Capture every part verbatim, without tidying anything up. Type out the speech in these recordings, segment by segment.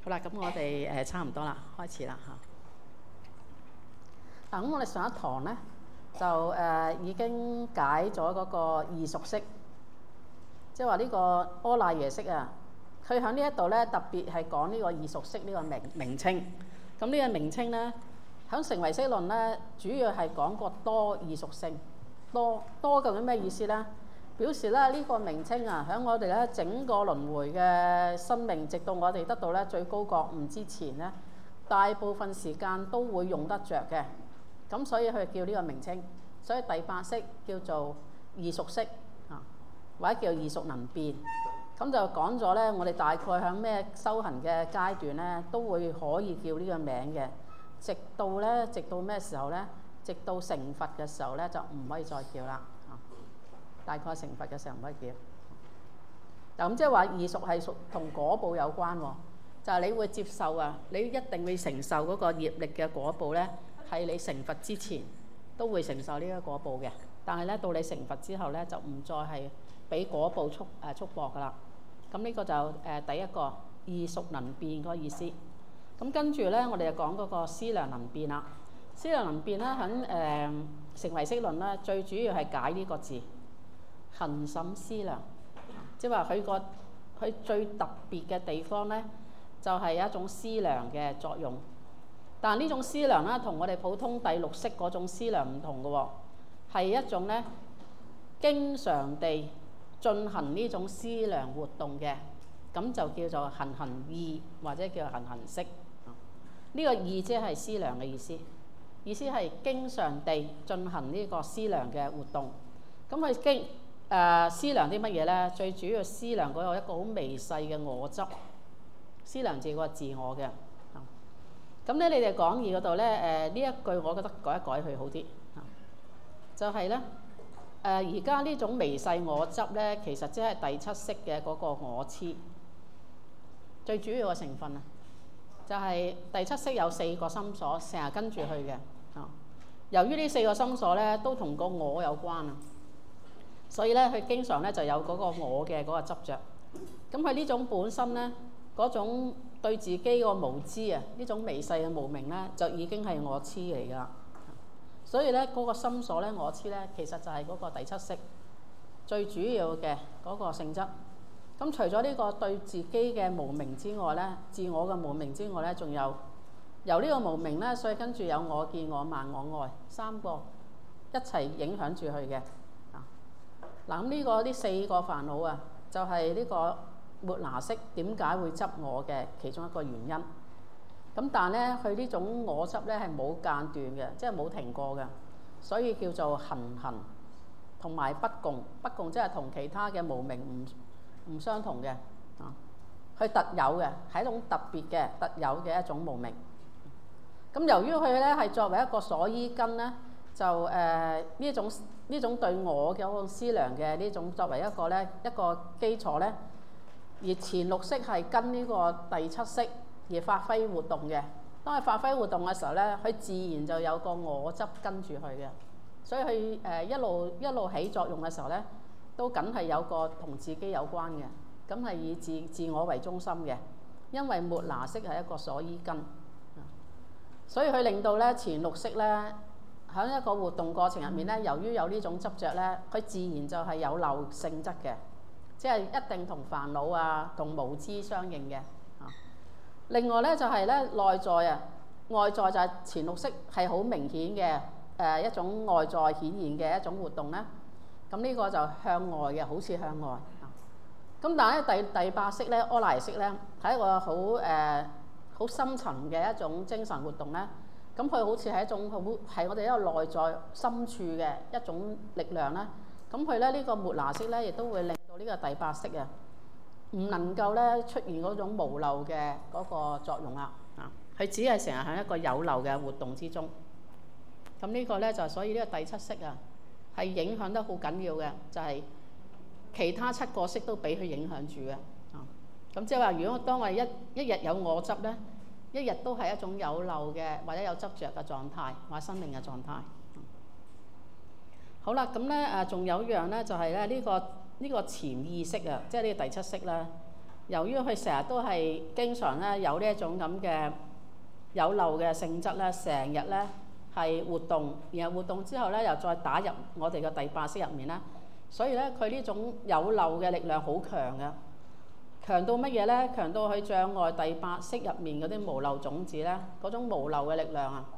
好啦，咁我哋誒差唔多啦，開始啦嚇。嗱，咁我哋上一堂咧就誒、呃、已經解咗嗰個異熟式，即係話呢個阿賴耶識啊。佢喺呢一度咧特別係講呢個異熟式呢個名名稱。咁呢個名稱咧，喺成唯識論咧，主要係講個多異熟性。多多究竟咩意思咧？表示咧呢個名稱啊，喺我哋咧整個輪迴嘅生命，直到我哋得到咧最高覺悟之前咧，大部分時間都會用得着嘅。咁所以佢叫呢個名稱。所以第八識叫做異熟識啊，或者叫異熟能變。咁就講咗咧，我哋大概喺咩修行嘅階段咧，都會可以叫呢個名嘅。直到咧，直到咩時候咧？直到成佛嘅時候咧，就唔可以再叫啦。大概成佛嘅時候唔可以叫。嗱，咁即係話異熟係屬同果報有關喎，就係、是、你會接受啊，你一定會承受嗰個業力嘅果報咧，係你成佛之前都會承受呢個果報嘅。但係咧，到你成佛之後咧，就唔再係俾果報束誒束縛噶啦。咁呢個就誒、呃、第一個異熟能變嗰個意思。咁跟住咧，我哋就講嗰個思量能變啦。思量能變咧，喺誒成唯識論咧，最主要係解呢個字。恆審思量，即係話佢個佢最特別嘅地方咧，就係、是、一種思量嘅作用。但係呢種思量咧，同我哋普通第六識嗰種思量唔同嘅喎，係一種咧經常地進行呢種思量活動嘅，咁就叫做恆恆意或者叫恆恆識。呢、這個意即係思量嘅意思，意思係經常地進行呢個思量嘅活動。咁佢經誒、呃、思量啲乜嘢咧？最主要思量嗰個一個好微細嘅我執，思量自個自我嘅。咁咧，你哋講義嗰度咧，誒、呃、呢一句我覺得改一改佢好啲。就係咧，誒而家呢種微細我執咧，其實即係第七識嘅嗰個我痴。最主要嘅成分啊，就係、是、第七識有四個心所，成日跟住去嘅。啊，由於呢四個心所咧，都同個我有關啊。所以咧，佢經常咧就有嗰個我嘅嗰個執著。咁佢呢種本身咧，嗰種對自己個無知啊，呢種微細嘅無明咧，就已經係我痴嚟㗎。所以咧，嗰、那個心所咧，我痴咧，其實就係嗰個第七識最主要嘅嗰個性質。咁除咗呢個對自己嘅無明之外咧，自我嘅無明之外咧，仲有由呢個無明咧，所以跟住有我見、我慢、我愛三個一齊影響住佢嘅。嗱，咁呢個呢四個煩惱啊，就係、是、呢個末那識點解會執我嘅其中一個原因。咁但係咧，佢呢種我執咧係冇間斷嘅，即係冇停過嘅，所以叫做恆恆同埋不共。不共即係同其他嘅無明唔唔相同嘅啊，佢特有嘅係一種特別嘅特有嘅一種無明。咁由於佢咧係作為一個所依根咧，就誒呢、呃、一種。呢種對我嘅嗰種思量嘅呢種作為一個咧一個基礎咧，而前六識係跟呢個第七識而發揮活動嘅。當佢發揮活動嘅時候咧，佢自然就有個我執跟住佢嘅。所以佢誒、呃、一路一路起作用嘅時候咧，都梗係有個同自己有關嘅，咁係以自自我為中心嘅。因為末那識係一個所依根，所以佢令到咧前六識咧。喺一個活動過程入面咧，由於有呢種執着咧，佢自然就係有漏性質嘅，即係一定同煩惱啊、同無知相應嘅。啊，另外咧就係咧內在啊，外在就係前六識係好明顯嘅誒一種外在顯現嘅一種活動咧。咁呢個就向外嘅，好似向外。啊，咁但係咧第第八識咧，阿賴耶識咧係一個好誒好深層嘅一種精神活動咧。咁佢好似係一種好係我哋一個內在深處嘅一種力量咧。咁佢咧呢個末那識咧，亦都會令到呢個第八識啊，唔能夠咧出現嗰種無漏嘅嗰個作用啦。啊，佢只係成日喺一個有漏嘅活動之中。咁呢個咧就所以呢個第七識啊，係影響得好緊要嘅，就係、是、其他七個識都俾佢影響住嘅。啊，咁即係話，如果當我哋一一日有我執咧。一日都係一種有漏嘅或者有執着嘅狀態，或者生命嘅狀態。好啦，咁咧誒，仲有一樣咧，就係咧呢個呢個潛意識啊，即係呢個第七識咧， 由於佢成日都係經常咧有呢一種咁嘅有漏嘅性質咧，成日咧係活動，然後活動之後咧又再打入我哋嘅第八識入面啦，所以咧佢呢種有漏嘅力量好強嘅，強到乜嘢咧？強到去障礙第八識入面嗰啲無漏種子咧，嗰種無漏嘅力量啊！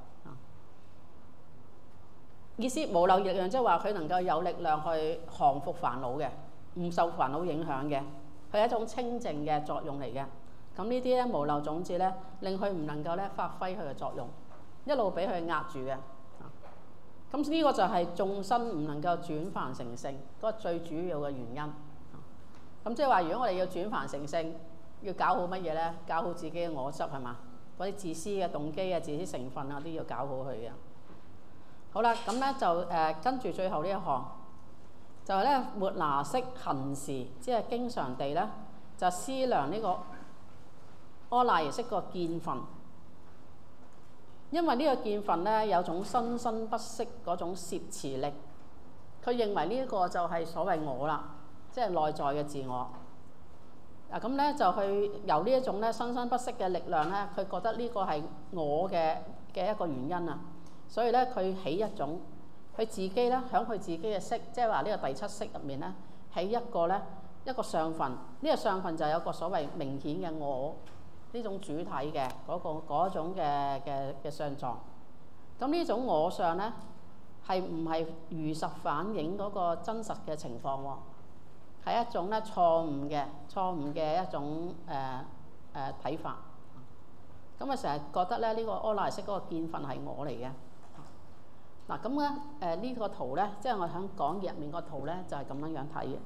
意思無漏力量即係話佢能夠有力量去降服煩惱嘅，唔受煩惱影響嘅，佢係一種清淨嘅作用嚟嘅。咁呢啲咧無漏種子咧，令佢唔能夠咧發揮佢嘅作用，一路俾佢壓住嘅。咁呢個就係眾生唔能夠轉凡成聖嗰個最主要嘅原因。咁即係話，如果我哋要轉凡成聖，要搞好乜嘢咧？搞好自己嘅我執係嘛？嗰啲自私嘅動機啊、自私成分啊，都要搞好佢嘅。好啦，咁咧就誒、呃、跟住最後呢一項，就係咧末那識恆時，即係經常地咧就思量呢個阿賴耶識個見分。因為呢個見分咧有種生生不息嗰種攝持力，佢認為呢一個就係所謂我啦，即係內在嘅自我。嗱咁咧就去由呢一種咧生生不息嘅力量咧，佢覺得呢個係我嘅嘅一個原因啊。所以咧，佢起一種，佢自己咧喺佢自己嘅識，即係話呢個第七識入面咧，起一個咧一個相分。呢、這個相分就有個所謂明顯嘅我呢種主體嘅嗰、那個嗰種嘅嘅嘅相狀。咁呢種我相咧係唔係如實反映嗰個真實嘅情況喎？係一種咧錯誤嘅錯誤嘅一種誒誒睇法。咁啊成日覺得咧呢、這個阿賴耶識嗰個見分係我嚟嘅。嗱咁咧，誒、呃、呢、這個圖咧，即係我喺講義入面個圖咧，就係、是、咁樣樣睇嘅。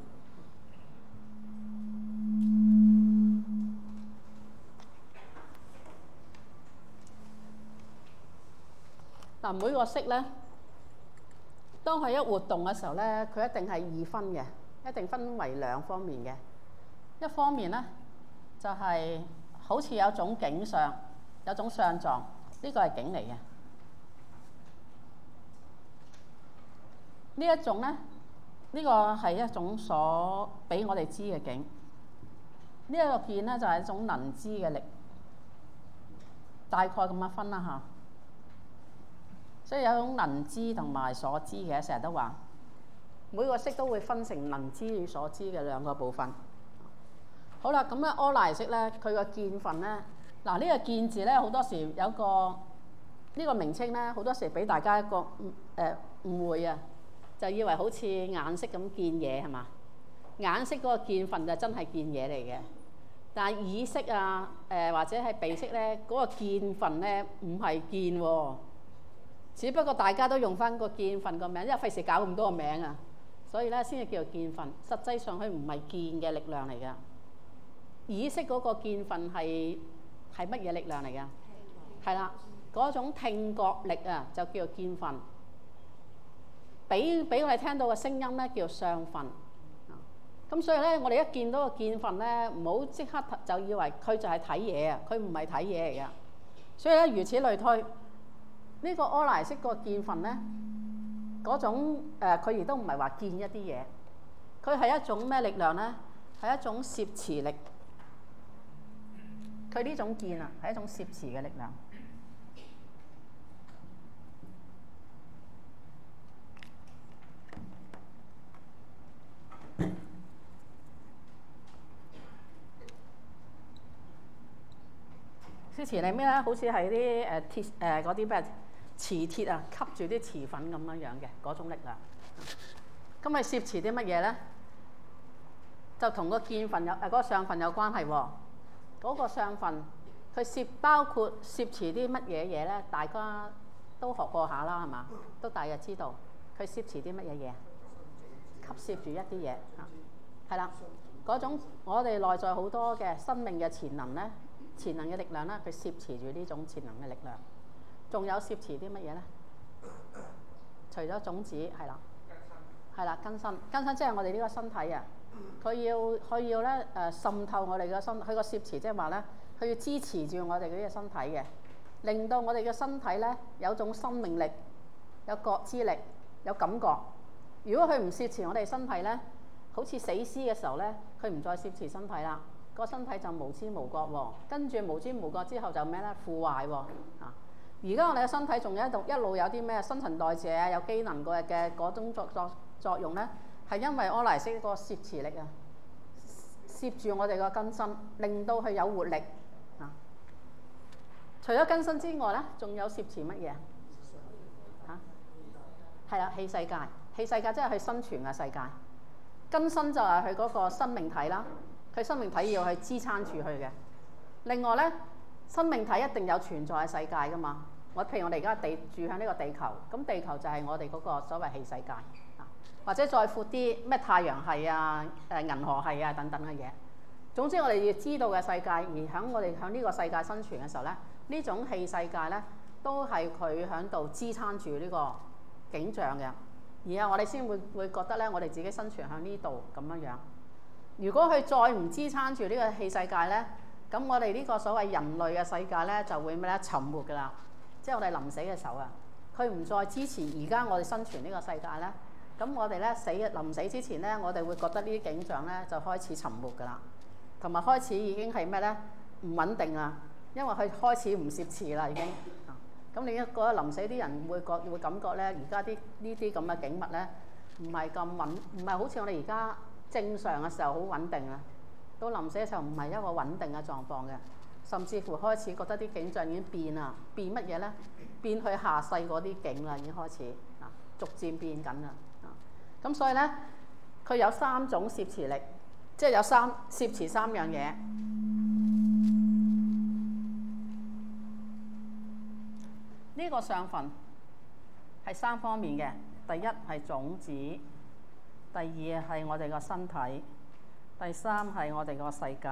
嗱，每個識咧，當佢一活動嘅時候咧，佢一定係二分嘅，一定分為兩方面嘅。一方面咧，就係、是、好似有種景象，有種相狀，呢、這個係景嚟嘅。呢一種咧，呢、這個係一種所俾我哋知嘅境。呢、這、一個見咧就係、是、一種能知嘅力，大概咁樣分啦嚇。所以有一種能知同埋所知嘅，成日都話每個識都會分成能知與所知嘅兩個部分。好啦，咁咧阿賴耶識咧，佢個見分咧，嗱、這、呢個見字咧好多時有個呢、這個名稱咧，好多時俾大家一個誒、呃、誤會啊。就以為好似眼識咁見嘢係嘛？眼識嗰個見分就真係見嘢嚟嘅，但係耳識啊，誒、呃、或者係鼻識咧，嗰、那個見分咧唔係見喎、哦，只不過大家都用翻個見分個名，因為費事搞咁多個名啊，所以咧先至叫做見分。實際上佢唔係見嘅力量嚟㗎。耳識嗰個見分係係乜嘢力量嚟㗎？係啦，嗰種聽覺力啊，就叫做見分。俾俾我哋聽到嘅聲音咧，叫相分。咁所以咧，我哋一見到個見分咧，唔好即刻就以為佢就係睇嘢啊，佢唔係睇嘢嚟㗎。所以咧，如此類推，呢個阿賴耶識個見分咧，嗰種誒，佢亦都唔係話見一啲嘢，佢係一種咩力量咧？係一種攝持力。佢呢種見啊，係一種攝持嘅力量。攝持係咩咧？好似係啲誒鐵誒嗰啲咩磁鐵啊，吸住啲磁粉咁樣樣嘅嗰種力量。咁咪攝持啲乜嘢咧？就同個見分有誒嗰、嗰個相分有關係喎。嗰、嗰個相分佢攝包括攝持啲乜嘢嘢咧？大家都學過下啦，係嘛？都大約知道佢攝持啲乜嘢嘢，吸攝住一啲嘢嚇，係啦。嗰種我哋內在好多嘅生命嘅潛能咧。潛能嘅力量啦，佢攝持住呢種潛能嘅力量，仲有攝持啲乜嘢咧？除咗種子，係啦，係啦，根身，根身即係我哋呢個身體啊。佢要佢要咧誒滲透我哋嘅身，佢個攝持即係話咧，佢要支持住我哋嘅呢個身體嘅，令到我哋嘅身體咧有種生命力、有覺知力、有感覺。如果佢唔攝持我哋身體咧，好似死屍嘅時候咧，佢唔再攝持身體啦。 個身體就無知無覺喎。跟住無知無覺之後就咩咧？腐壞喎。啊！而家我哋嘅身體仲有一度一路有啲咩新陳代謝啊，有機能嘅嘅嗰種作作作用咧，係因為阿賴耶識個攝持力啊，攝住我哋個根身，令到佢有活力啊。除咗根身之外咧，仲有攝持乜嘢啊？係啦，氣世界，氣世界即係佢生存嘅世界。根身就係佢嗰個生命體啦，佢生命體要去支撐住佢嘅。另外咧，生命體一定有存在嘅世界噶嘛。我譬如我哋而家地住喺呢個地球，咁地球就係我哋嗰個所謂氣世界啊，或者再闊啲咩太陽系啊、誒銀河系啊等等嘅嘢。總之我哋要知道嘅世界，而喺我哋喺呢個世界生存嘅時候咧，呢種氣世界咧都係佢喺度支撐住呢個景象嘅。而家我哋先會會覺得咧，我哋自己生存喺呢度咁樣樣。如果佢再唔支撐住呢個氣世界咧，咁我哋呢個所謂人類嘅世界咧就會咩咧？沉沒㗎啦。即係我哋臨死嘅時候啊，佢唔再支持而家我哋生存呢個世界咧，咁我哋咧死臨死之前咧，我哋會覺得呢啲景象咧就開始沉沒㗎啦，同埋開始已經係咩咧？唔穩定啊，因為佢開始唔攝持啦已經。咁你覺得臨死啲人會覺會感覺咧，而家啲呢啲咁嘅景物咧，唔係咁穩，唔係好似我哋而家正常嘅時候好穩定啊。到臨死嘅時候唔係一個穩定嘅狀況嘅，甚至乎開始覺得啲景象已經變啦，變乜嘢咧？變去下世嗰啲景啦，已經開始啊，逐漸變緊啦啊。咁所以咧，佢有三種攝持力，即係有三攝持三樣嘢。呢個上分係三方面嘅，第一係種子，第二係我哋個身體，第三係我哋個世界。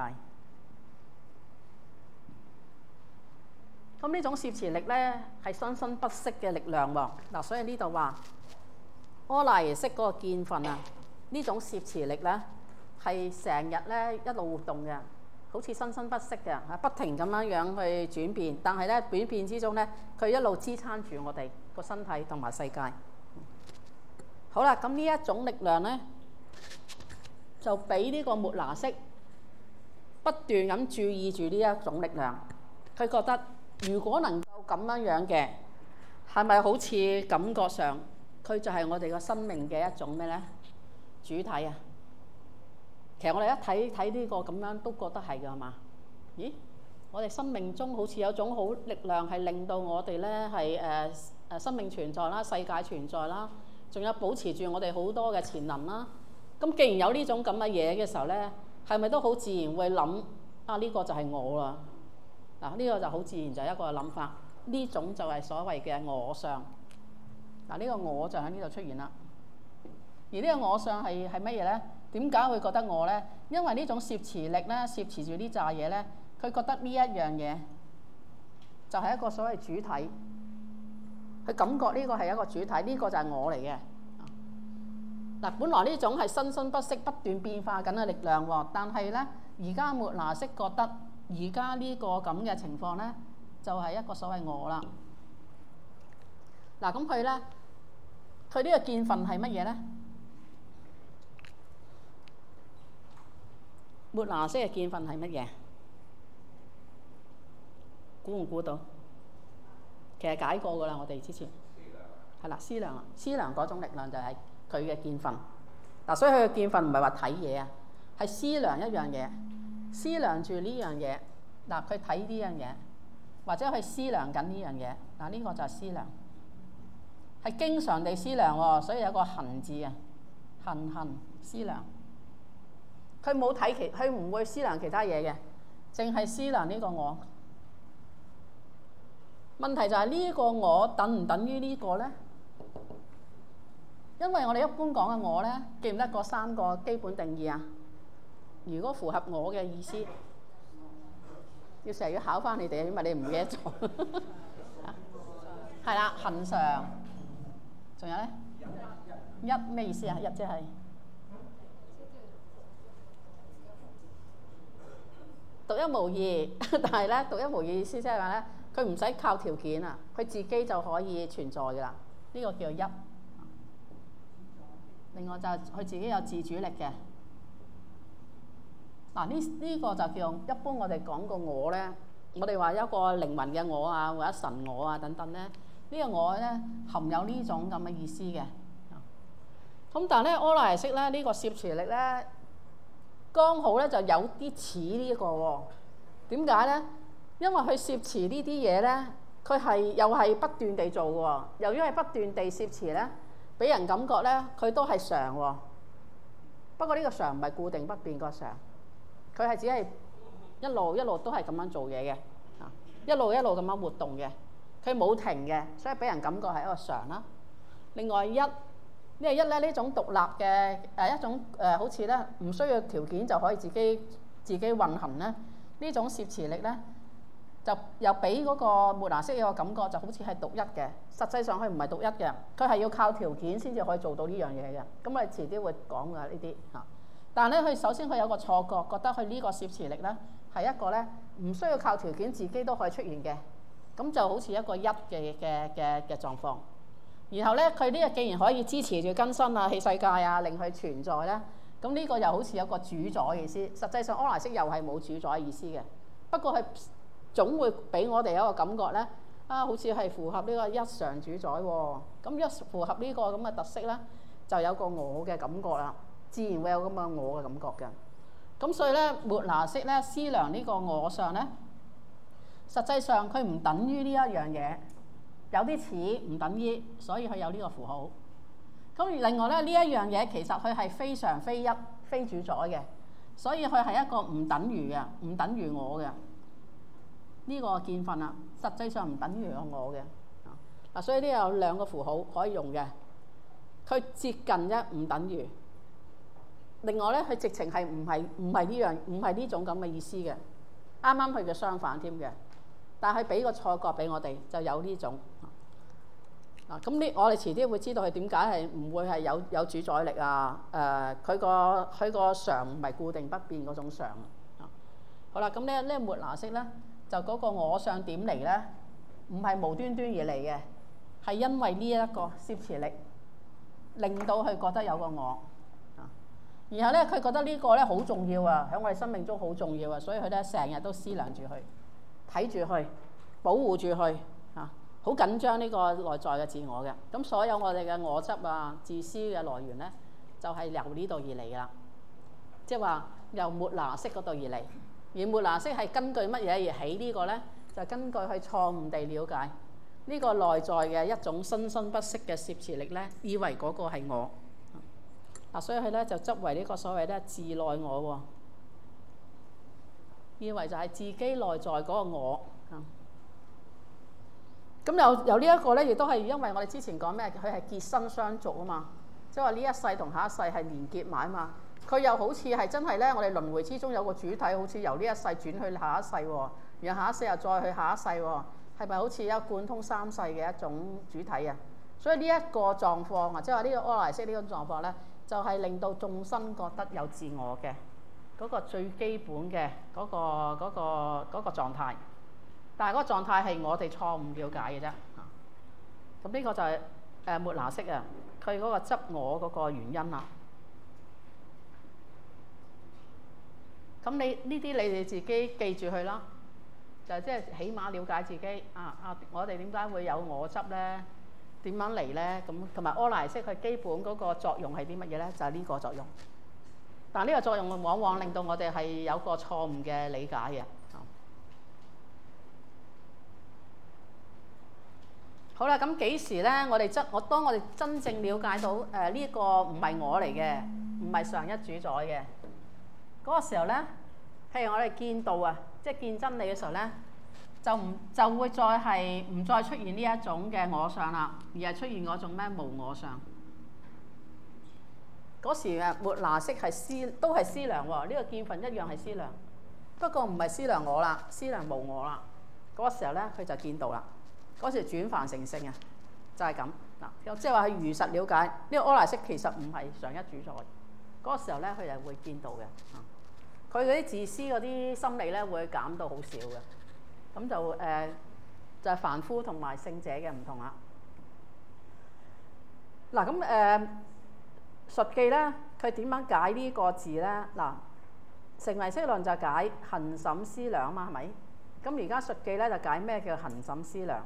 咁呢種攝持力咧係生生不息嘅力量喎。嗱，所以呢度話阿賴耶識嗰個見分啊，呢種攝持力咧係成日咧一路活動嘅。好似生生不息嘅，啊不停咁樣樣去轉變，但係咧轉變之中咧，佢一路支撐住我哋個身體同埋世界。好啦，咁呢一種力量咧，就俾呢個末那識不斷咁注意住呢一種力量。佢覺得如果能夠咁樣樣嘅，係咪好似感覺上佢就係我哋個生命嘅一種咩咧？主體啊！其實我哋一睇睇呢個咁樣都覺得係㗎嘛？咦，我哋生命中好似有種好力量係令到我哋咧係誒誒生命存在啦、世界存在啦，仲有保持住我哋好多嘅潛能啦。咁既然有呢種咁嘅嘢嘅時候咧，係咪都好自然會諗啊？呢個就係我啦。嗱，呢個就好自然就係一個諗法。呢種就係所謂嘅我相。嗱，呢個我就喺呢度出現啦。而呢個我相係係乜嘢咧？點解會覺得我咧？因為呢種攝持力咧，攝持住呢扎嘢咧，佢覺得呢一樣嘢就係一個所謂主體，佢感覺呢個係一個主體，呢個就係我嚟嘅。嗱，本來呢種係生生不息、不斷變化緊嘅力量喎，但係咧，而家末那識覺得而家呢個咁嘅情況咧，就係一個所謂我啦。嗱，咁佢咧，佢呢個見分係乜嘢咧？末那識嘅見分係乜嘢？估唔估到？其實解過㗎啦，我哋之前係啦，思量啊，思量嗰種力量就係佢嘅見分。嗱，所以佢嘅見分唔係話睇嘢啊，係思量一樣嘢，思量住呢樣嘢。嗱，佢睇呢樣嘢，或者佢思量緊呢樣嘢。嗱，呢個就係思量，係經常地思量喎，所以有個行字啊，行行思量。佢冇睇其，佢唔會思量其他嘢嘅，淨係思量呢個我。問題就係呢個我等唔等於呢個咧？因為我哋一般講嘅我咧，記唔得嗰三個基本定義啊？如果符合我嘅意思，要成日要考翻你哋，因為你唔記得咗。係啦，恆常。仲有咧？一咩意思啊？一即係。獨一無二，但係咧，獨一無二意思即係話咧，佢唔使靠條件啊，佢自己就可以存在㗎啦。呢個叫做一。另外就係佢自己有自主力嘅， 嗱，呢呢個就叫一般我哋講個我咧，我哋話一個靈魂嘅我啊，或者神我啊等等咧，呢、呢個我咧含有呢種咁嘅意思嘅。咁但係咧，阿賴耶識咧呢、呢個攝持力咧，剛好咧就有啲似呢一個喎。點解咧？因為佢攝持呢啲嘢咧，佢係又係不斷地做嘅喎。由於係不斷地攝持咧，俾人感覺咧佢都係常喎。不過呢個常唔係固定不變個常。佢係只係一路一路都係咁樣做嘢嘅，啊，一路一路咁樣活動嘅，佢冇停嘅，所以俾人感覺係一個常啦。另外一呢個一咧呢種獨立嘅誒、呃、一種誒、呃，好似咧唔需要條件就可以自己自己運行咧，呢種攝持力咧就又俾嗰個末那識有個感覺就好似係獨一嘅，實際上佢唔係獨一嘅，佢係要靠條件先至可以做到呢樣嘢嘅。咁我哋遲啲會講㗎呢啲嚇。但係咧，佢首先佢有個錯覺，覺得佢呢個攝持力咧係一個咧唔需要靠條件，自己都可以出現嘅，咁就好似一個一嘅嘅嘅嘅狀況。然後咧，佢呢個既然可以支持住更新啊、器世界啊，令佢存在咧，咁呢個又好似有個主宰嘅意思。實際上，阿賴識又係冇主宰意思嘅，不過佢總會俾我哋一個感覺咧，啊，好似係符合呢個一常主宰喎、哦。咁一符合呢個咁嘅特色咧，就有個我嘅感覺啦。自然會有咁嘅我嘅感覺嘅，咁所以咧，末那識咧思量呢個我相咧，實際上佢唔等於呢一樣嘢，有啲似唔等於，所以佢有呢個符號。咁而另外咧，呢一樣嘢其實佢係非常非一非主宰嘅，所以佢係一個唔等於嘅，唔等於我嘅呢、呢個見分啦。實際上唔等於有我嘅嗱，所以呢有兩個符號可以用嘅，佢接近啫，唔等於。另外咧，佢直情係唔係唔係呢樣唔係呢種咁嘅意思嘅，啱啱佢嘅相反添嘅。但係佢俾個錯覺俾我哋，就有呢種啊。咁呢，我哋遲啲會知道佢點解係唔會係有有主宰力啊？誒、呃，佢個佢個常唔係固定不變嗰種常啊。好啦，咁咧呢末那識咧，就嗰個我相點嚟咧？唔係無端端而嚟嘅，係因為呢一個攝持力令到佢覺得有個我。然後咧，佢覺得呢個咧好重要啊，喺我哋生命中好重要啊，所以佢咧成日都思量住佢，睇住佢，保護住佢，嚇，好緊張呢個內在嘅自我嘅。咁所有我哋嘅我執啊、自私嘅來源咧，就係由呢度而嚟㗎啦。即係話由末那識嗰度而嚟，而末那識係根據乜嘢而起呢個咧？就根據佢錯誤地了解呢個內在嘅一種生生不息嘅攝持力咧，以為嗰個係我。嗱，所以佢咧就執為呢個所謂咧自內我喎，以為就係自己內在嗰個我。咁有有呢一個咧，亦都係因為我哋之前講咩？佢係結生相續啊嘛，即係話呢一世同下一世係連結埋啊嘛。佢又好似係真係咧，我哋輪迴之中有個主體，好似由呢一世轉去下一世喎，然後下一世又再去下一世喎，係咪好似有貫通三世嘅一種主體啊？所以呢一個狀況，或者話呢個阿賴識呢種狀況咧，就係令到眾生覺得有自我嘅嗰個最基本嘅嗰個嗰個嗰個狀態，但係嗰個狀態係我哋錯誤了解嘅啫。咁呢個就係誒末那識啊，佢嗰個執我嗰個原因啦。咁你呢啲你哋自己記住佢啦，就係即係起碼了解自己啊啊！我哋點解會有我執咧？點樣嚟咧？咁同埋阿賴識佢基本嗰個作用係啲乜嘢咧？就係呢個作用。但係呢個作用往往令到我哋係有個錯誤嘅理解嘅。好啦，咁幾時咧？我哋真我當我哋真正了解到誒呢個唔係我嚟嘅，唔係常一主宰嘅嗰個時候咧，譬如我哋見道啊，即係見真理嘅時候咧。就唔就會再係唔再出現呢一種嘅我相啦，而係出現嗰種咩無我相。嗰時嘅末那識係思都係思量喎，呢個見分一樣係思量，不過唔係思量我啦，思量無我啦。嗰個時候咧，佢就見道啦。嗰時轉凡成聖啊，就係咁嗱，即係話佢如實了解呢個阿賴識其實唔係常一主宰。嗰個時候咧，佢就會見道嘅。佢嗰啲自私嗰啲心理咧，會減到好少嘅。咁就誒、呃、就係、是、凡夫同埋聖者嘅唔同啦。嗱咁誒，述記咧，佢點樣解呢個字咧？嗱， 成唯識論就解恆審思量啊嘛，係咪？咁而家述記咧就解咩叫恆審思量？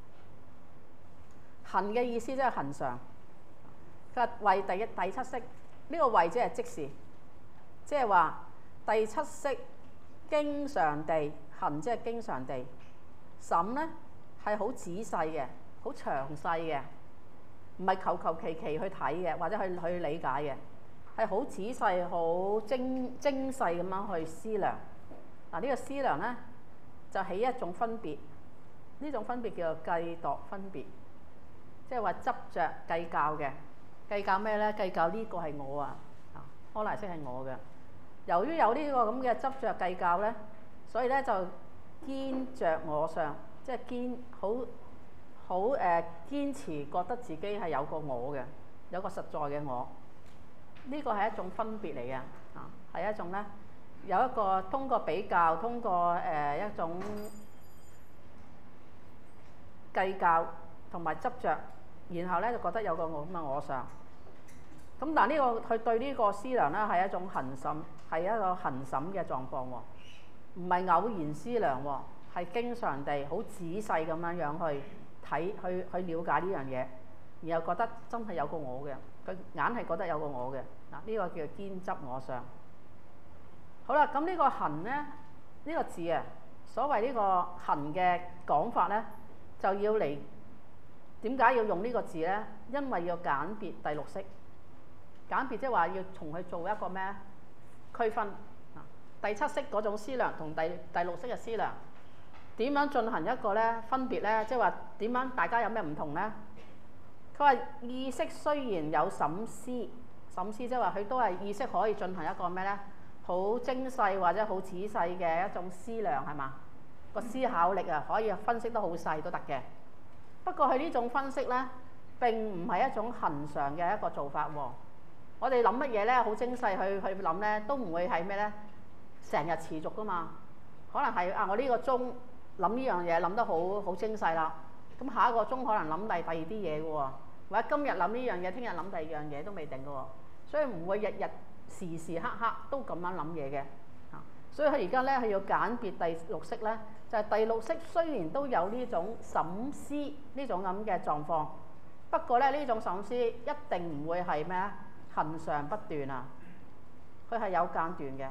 恆嘅意思即係恆常。佢話為第一第七識呢、這個為即係即時，即係話第七識經常地恆即係經常地審咧係好仔細嘅，好詳細嘅，唔係求求其其去睇嘅，或者去去理解嘅，係好仔細、好精精細咁樣去思量。嗱、這、呢個思量咧就起一種分別，呢種分別叫做計度分別，即係話執着計較嘅。計較咩咧？計較呢個係我啊，啊阿賴識係我嘅。由於有呢個咁嘅執着計較咧，所以咧就堅着我相，即係堅好好誒堅持覺得自己係有個我嘅，有個實在嘅我。呢個係一種分別嚟嘅，啊係一種咧有一個通過比較，通過誒、呃、一種計較同埋執着，然後咧就覺得有個我咁嘅我相。咁但係呢個佢對呢個思量咧係一種恆審，係一個恆審嘅狀況喎，唔係偶然思量喎，係經常地好仔細咁樣樣去睇、去去了解呢樣嘢，然後覺得真係有個我嘅，佢硬係覺得有個我嘅。嗱、這、呢個叫做堅執我相。好啦，咁呢個恆咧，呢、這個字啊，所謂呢個恆嘅講法咧，就要嚟點解要用呢個字咧？因為要簡別第六識。簡別即係話要從佢做一個咩區分啊？第七識嗰種思量同第第六識嘅思量點樣進行一個咧分別咧？即係話點樣大家有咩唔同咧？佢話意識雖然有審思，審思即係話佢都係意識可以進行一個咩咧？好精細或者好仔細嘅一種思量係嘛？個思考力啊可以分析得好細都得嘅。不過佢呢種分析咧並唔係一種恆常嘅一個做法喎。我哋諗乜嘢咧？好精細去去諗咧，都唔會係咩咧？成日持續噶嘛。可能係啊，我呢個鐘諗呢樣嘢諗得好好精細啦。咁下一個鐘可能諗第第二啲嘢嘅喎，或者今日諗呢樣嘢，聽日諗第二樣嘢都未定嘅喎。所以唔會日日時時刻刻都咁樣諗嘢嘅。啊，所以佢而家咧係要簡別第六識咧，就係第六識雖然都有呢種審思呢種咁嘅狀況，不過咧呢種審思一定唔會係咩啊？恆常不斷啊，佢係有間斷嘅。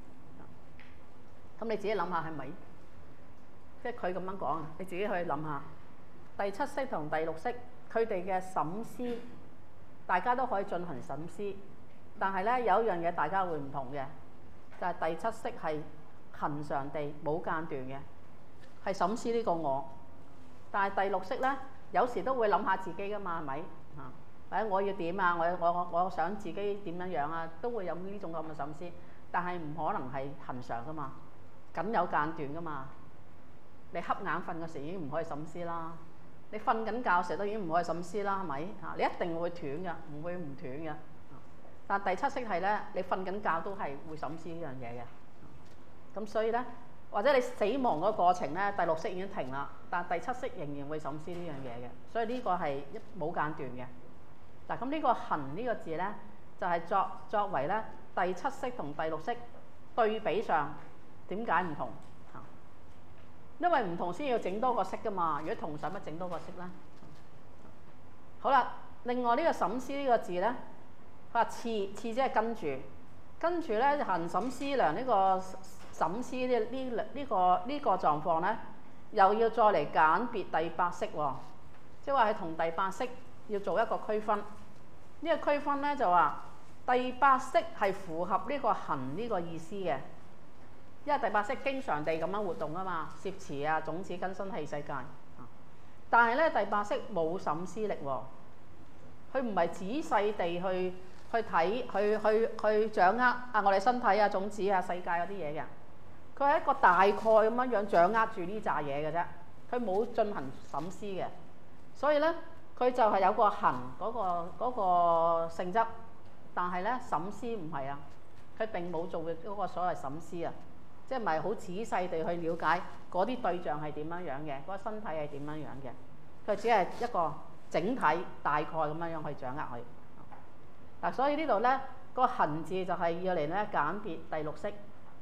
咁你自己諗下係咪？即係佢咁樣講，你自己去諗下。第七識同第六識，佢哋嘅審思，大家都可以進行審思，但係咧有一樣嘢大家會唔同嘅，就係、是、第七識係恆常地冇間斷嘅，係審思呢個我。但係第六識咧，有時都會諗下自己噶嘛，係咪？啊！或者我要點啊？我我我想自己點樣樣啊？都會有呢種咁嘅審思，但係唔可能係恆常噶嘛，梗有間斷噶嘛。你瞌眼瞓嘅時候已經唔可以審思啦，你瞓緊覺時都已經唔可以審思啦，係咪？嚇！你一定會斷㗎，唔會唔斷嘅。但第七識係咧，你瞓緊覺都係會審思呢樣嘢嘅。咁所以咧，或者你死亡個過程咧，第六識已經停啦，但第七識仍然會審思呢樣嘢嘅。所以呢個係一冇間斷嘅。嗱，咁呢個恆呢個字咧，就係、是、作作為咧第七識同第六識對比上點解唔同？嚇，因為唔同先要整多個識噶嘛。如果同，使乜整多個識咧？好啦，另外呢個審思呢個字咧，佢話次次即係跟住，跟住咧恆審思量呢個審思呢呢呢個呢、這個狀況咧，又要再嚟簡別第八識喎，即係話係同第八識要做一個區分。呢、這個區分咧就話第八識係符合呢個恆呢個意思嘅，因為第八識經常地咁樣活動啊嘛，攝持啊、種子根身器世界。但係咧第八識冇審思力喎，佢唔係仔細地去去睇、去去去掌握啊我哋身體啊、種子啊、世界嗰啲嘢嘅，佢係一個大概咁樣樣掌握住呢扎嘢嘅啫，佢冇進行審思嘅，所以咧。佢就係有個恆嗰個嗰個性質，但係咧審思唔係啊，佢並冇做嘅嗰個所謂審思啊，即係唔係好仔細地去了解嗰啲對象係點樣樣嘅，嗰個身體係點樣樣嘅，佢只係一個整體大概咁樣樣去掌握佢。嗱，所以呢度咧個恆字就係要嚟咧簡別第六識，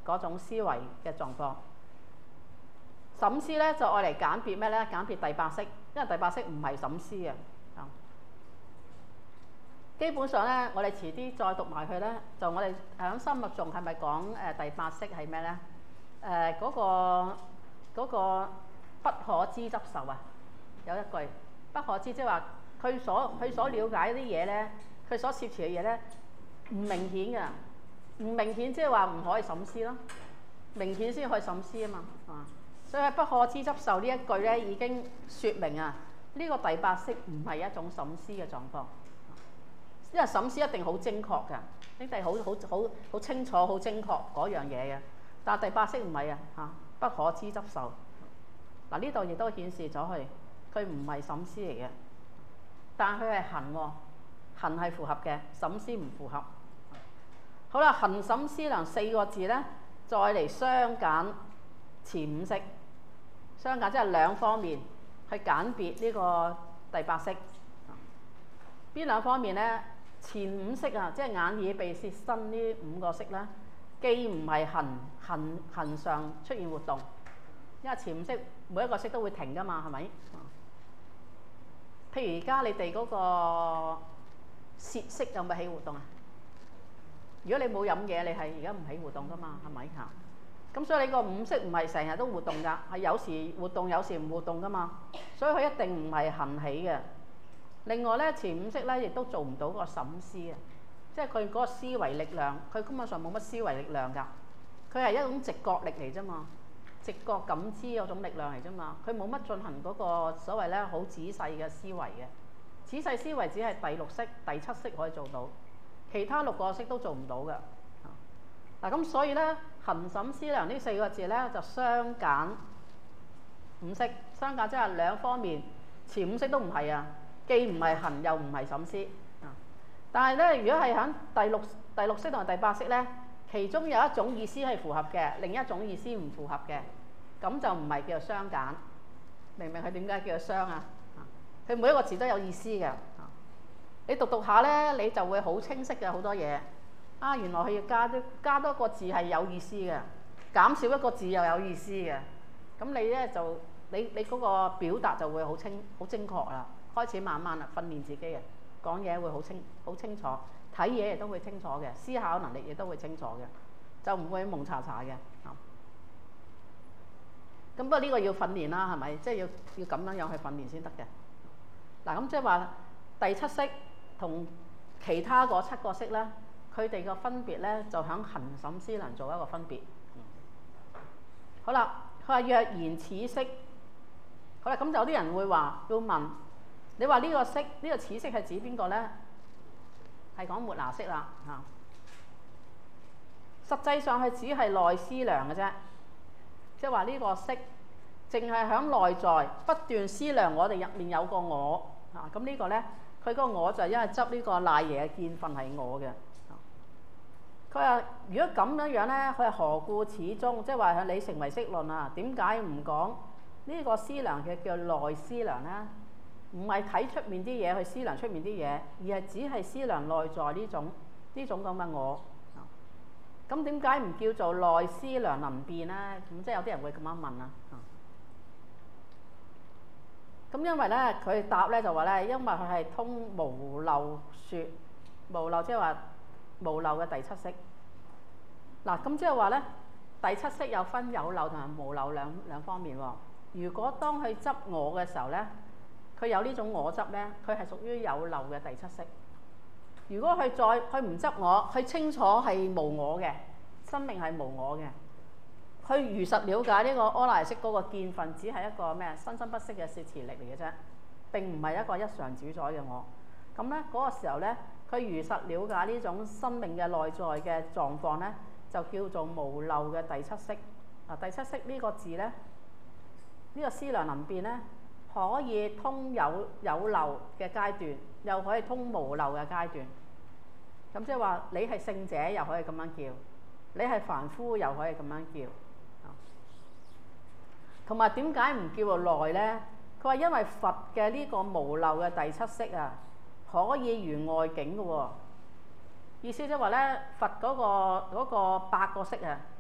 嗰種思維嘅狀況。審思咧就愛嚟揀別咩咧？揀別第八識，因為第八識唔係審思嘅。基本上咧，我哋遲啲再讀埋佢咧，就我哋喺心目中係咪講誒第八識係咩咧？誒、呃、嗰、嗰個嗰個不可知執受啊，有一句不可知，即係話佢所佢所了解啲嘢咧，佢所攝持嘅嘢咧唔明顯嘅，唔明顯即係話唔可以審思咯，明顯先可以審思啊嘛，啊，所以不可知執受呢一句咧已經説明啊，呢、呢個第八識唔係一種審思嘅狀況。因為審思一定好精確㗎，一定好好好好清楚、好精確嗰樣嘢嘅。但係第八識唔係啊，嚇不可知執受。嗱呢度亦都顯示咗佢，佢唔係審思嚟嘅，但係佢係行喎，行係符合嘅，審思唔符合。好啦，行審思量四個字咧，再嚟相揀前五識，相揀即係兩方面去揀別呢個第八識。邊兩方面咧？前五識啊，即係眼耳鼻舌身呢五個識咧，既唔係恆恆恆常出現活動，因為前五識每一個識都會停㗎嘛，係咪？譬如而家你哋嗰個舌識有冇起活動啊？如果你冇飲嘢，你係而家唔起活動㗎嘛，係咪嚇？咁所以你個五識唔係成日都活動㗎，係有時活動，有時唔活動㗎嘛，所以佢一定唔係恆起嘅。另外咧，前五識咧亦都做唔到個審思嘅，即係佢嗰個思維力量，佢根本上冇乜思維力量㗎。佢係一種直覺力嚟啫嘛，直覺感知嗰種力量嚟啫嘛。佢冇乜進行嗰個所謂咧好仔細嘅思維嘅，仔細思維只係第六識、第七識可以做到，其他六個識都做唔到㗎。嗱咁所以咧，行審思量呢四個字咧就相揀五識，相揀即係兩方面，前五識都唔係啊。既唔係行又唔係審思，啊！但係咧，如果係喺第六第六識同埋第八識咧，其中有一種意思係符合嘅，另一種意思唔符合嘅，咁就唔係叫做相揀。明唔明佢點解叫做相啊？佢每一個字都有意思嘅。你讀讀下咧，你就會好清晰嘅好多嘢。啊，原來佢要加多加多個字係有意思嘅，減少一個字又有意思嘅。咁你咧就你你嗰個表達就會好清好精確啦。開始慢慢啦，訓練自己嘅講嘢會好清好清楚，睇嘢亦都會清楚嘅，思考能力亦都會清楚嘅，就唔會蒙查查嘅。咁不過呢個要訓練啦，係咪？即係要要咁樣樣去訓練先得嘅。嗱，咁即係話第七識同其他嗰七個識咧，佢哋個分別咧就喺行審思量做一個分別。好啦，佢話若然此識，好啦，咁就有啲人會話要問。你話呢個識，呢、呢個此識係指邊個咧？係講末那識啦，嚇。實際上係指係內思量嘅啫，即係話呢個識淨係響內在不斷思量，我哋入面有個我嚇。咁、啊、呢個咧，佢個我就係因為執呢個賴耶嘅見分係我嘅。佢、啊、話：如果咁樣樣咧，佢係何故始終？即係話你成唯識論啊？點解唔講呢個思量嘅叫內思量咧？唔係睇出面啲嘢去思量出面啲嘢，而係只係思量內在呢種呢種咁嘅我。咁點解唔叫做內思量能變咧？咁即係有啲人會咁樣問啊。咁因為咧，佢答咧就話咧，因為佢係通無漏説，無漏即係話無漏嘅第七識。嗱，咁即係話咧，第七識有分有漏同埋無漏兩兩方面喎。如果當佢執我嘅時候咧，佢有呢種我執咧，佢係屬於有漏嘅第七識。如果佢再佢唔執我，佢清楚係無我嘅，生命係無我嘅，佢如實了解呢個阿賴耶識嗰個見分，只係一個咩生生不息嘅攝持力嚟嘅啫，並唔係一個一常主宰嘅我。咁咧嗰個時候咧，佢如實了解呢種生命嘅內在嘅狀況咧，就叫做無漏嘅第七識。啊，第七識呢個字咧，呢、呢個思量能變咧，可以通有有漏嘅階段，又可以通無漏嘅階段。咁即係話你係聖者，又可以咁樣叫；你係凡夫，又可以咁樣叫。同埋點解唔叫做內咧？佢話因為佛嘅呢個無漏嘅第七識啊，可以如外境嘅喎。意思即係話咧，佛嗰個嗰個八個識啊，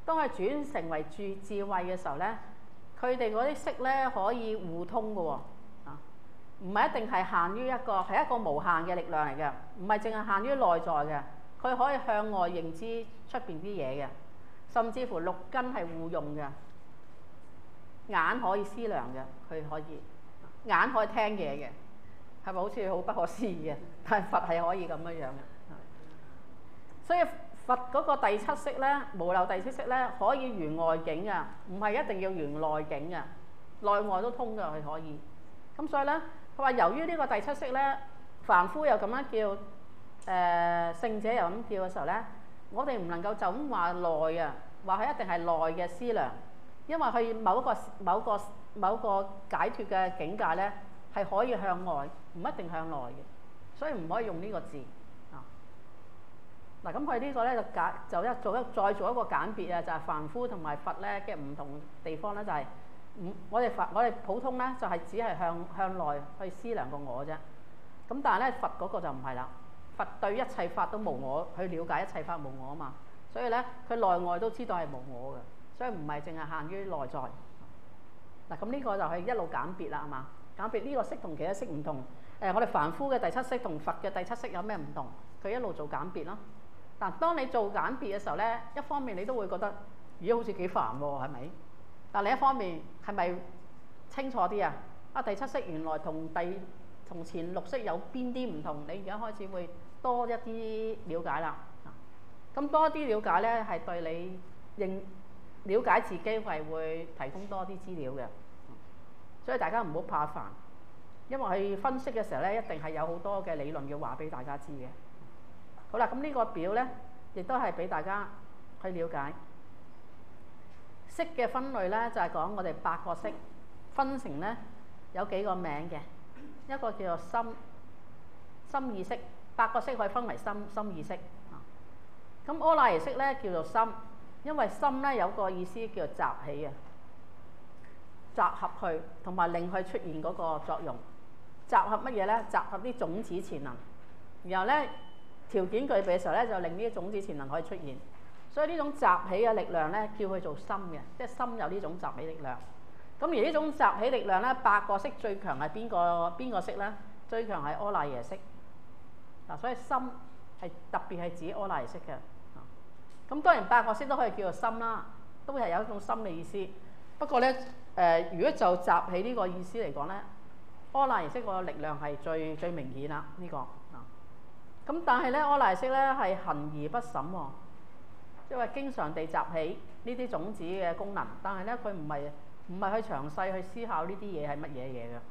當佢轉成為智智慧嘅時候咧，佢哋嗰啲色咧可以互通嘅喎，啊，唔係一定係限於一個，係一個無限嘅力量嚟嘅，唔係淨係限於內在嘅，佢可以向外認知出邊啲嘢嘅，甚至乎六根係互用嘅，眼可以思量嘅，佢可以，眼可以聽嘢嘅，係咪好似好不可思議嘅？但係佛係可以咁樣樣嘅，所以佛嗰個第七識咧，無漏第七識咧，可以緣外境嘅，唔係一定要緣內境嘅，內外都通嘅，佢可以。咁所以咧，佢話由於呢個第七識咧，凡夫又咁樣叫，誒、呃、聖者又咁叫嘅時候咧，我哋唔能夠就咁話內啊，話係一定係內嘅思量，因為佢某一個某個某個解脫嘅境界咧，係可以向外，唔一定向內嘅，所以唔可以用呢個字。嗱，咁佢呢個咧就解就一做一再做一個簡別啊，就係、是、凡夫同埋佛咧嘅唔同地方咧，就係、是、唔我哋佛我哋普通咧就係、是、只係向向內去思量個我啫。咁但係咧佛嗰個就唔係啦，佛對一切法都無我，去了解一切法無我啊嘛。所以咧佢內外都知道係無我嘅，所以唔係淨係限於內在。嗱，咁呢個就係一路簡別啦，係嘛？簡別呢個識同其他識唔同。誒、呃，我哋凡夫嘅第七識同佛嘅第七識有咩唔同？佢一路做簡別咯。但當你做簡別嘅時候咧，一方面你都會覺得，咦，好似幾煩喎，係咪？但另一方面係咪清楚啲啊？啊，第七識原來同第同前六識有邊啲唔同？你而家開始會多一啲了解啦。咁多啲了解咧，係對你認了解自己係會提供多啲資料嘅。所以大家唔好怕煩，因為佢分析嘅時候咧，一定係有好多嘅理論要話俾大家知嘅。好啦，咁呢個表咧，亦都係俾大家去了解識嘅分類咧，就係、是、講我哋八個識分成咧有幾個名嘅，一個叫做心心意識，八個識可以分為心心意識。咁阿賴耶識咧叫做心，因為心咧有個意思叫做集起嘅，集合去同埋令佢出現嗰個作用。集合乜嘢咧？集合啲種子潛能，然後咧。條件具備嘅時候咧，就令呢啲種子潛能可以出現。所以呢種集起嘅力量咧，叫佢做心嘅，即係心有呢種集起力量。咁而呢種集起力量咧，八個識最強係邊個邊個識咧？最強係阿賴耶識。嗱，所以心係特別係指阿賴耶識嘅。咁當然八個識都可以叫做心啦，都係有一種心嘅意思。不過咧，誒、呃，如果就集起呢個意思嚟講咧，阿賴耶識個力量係最最明顯啦，呢、這個。咁但係咧，阿賴耶識咧係恆而不審喎，因為經常地集起呢啲種子嘅功能，但係咧佢唔係唔係去詳細去思考呢啲嘢係乜嘢嘢嘅。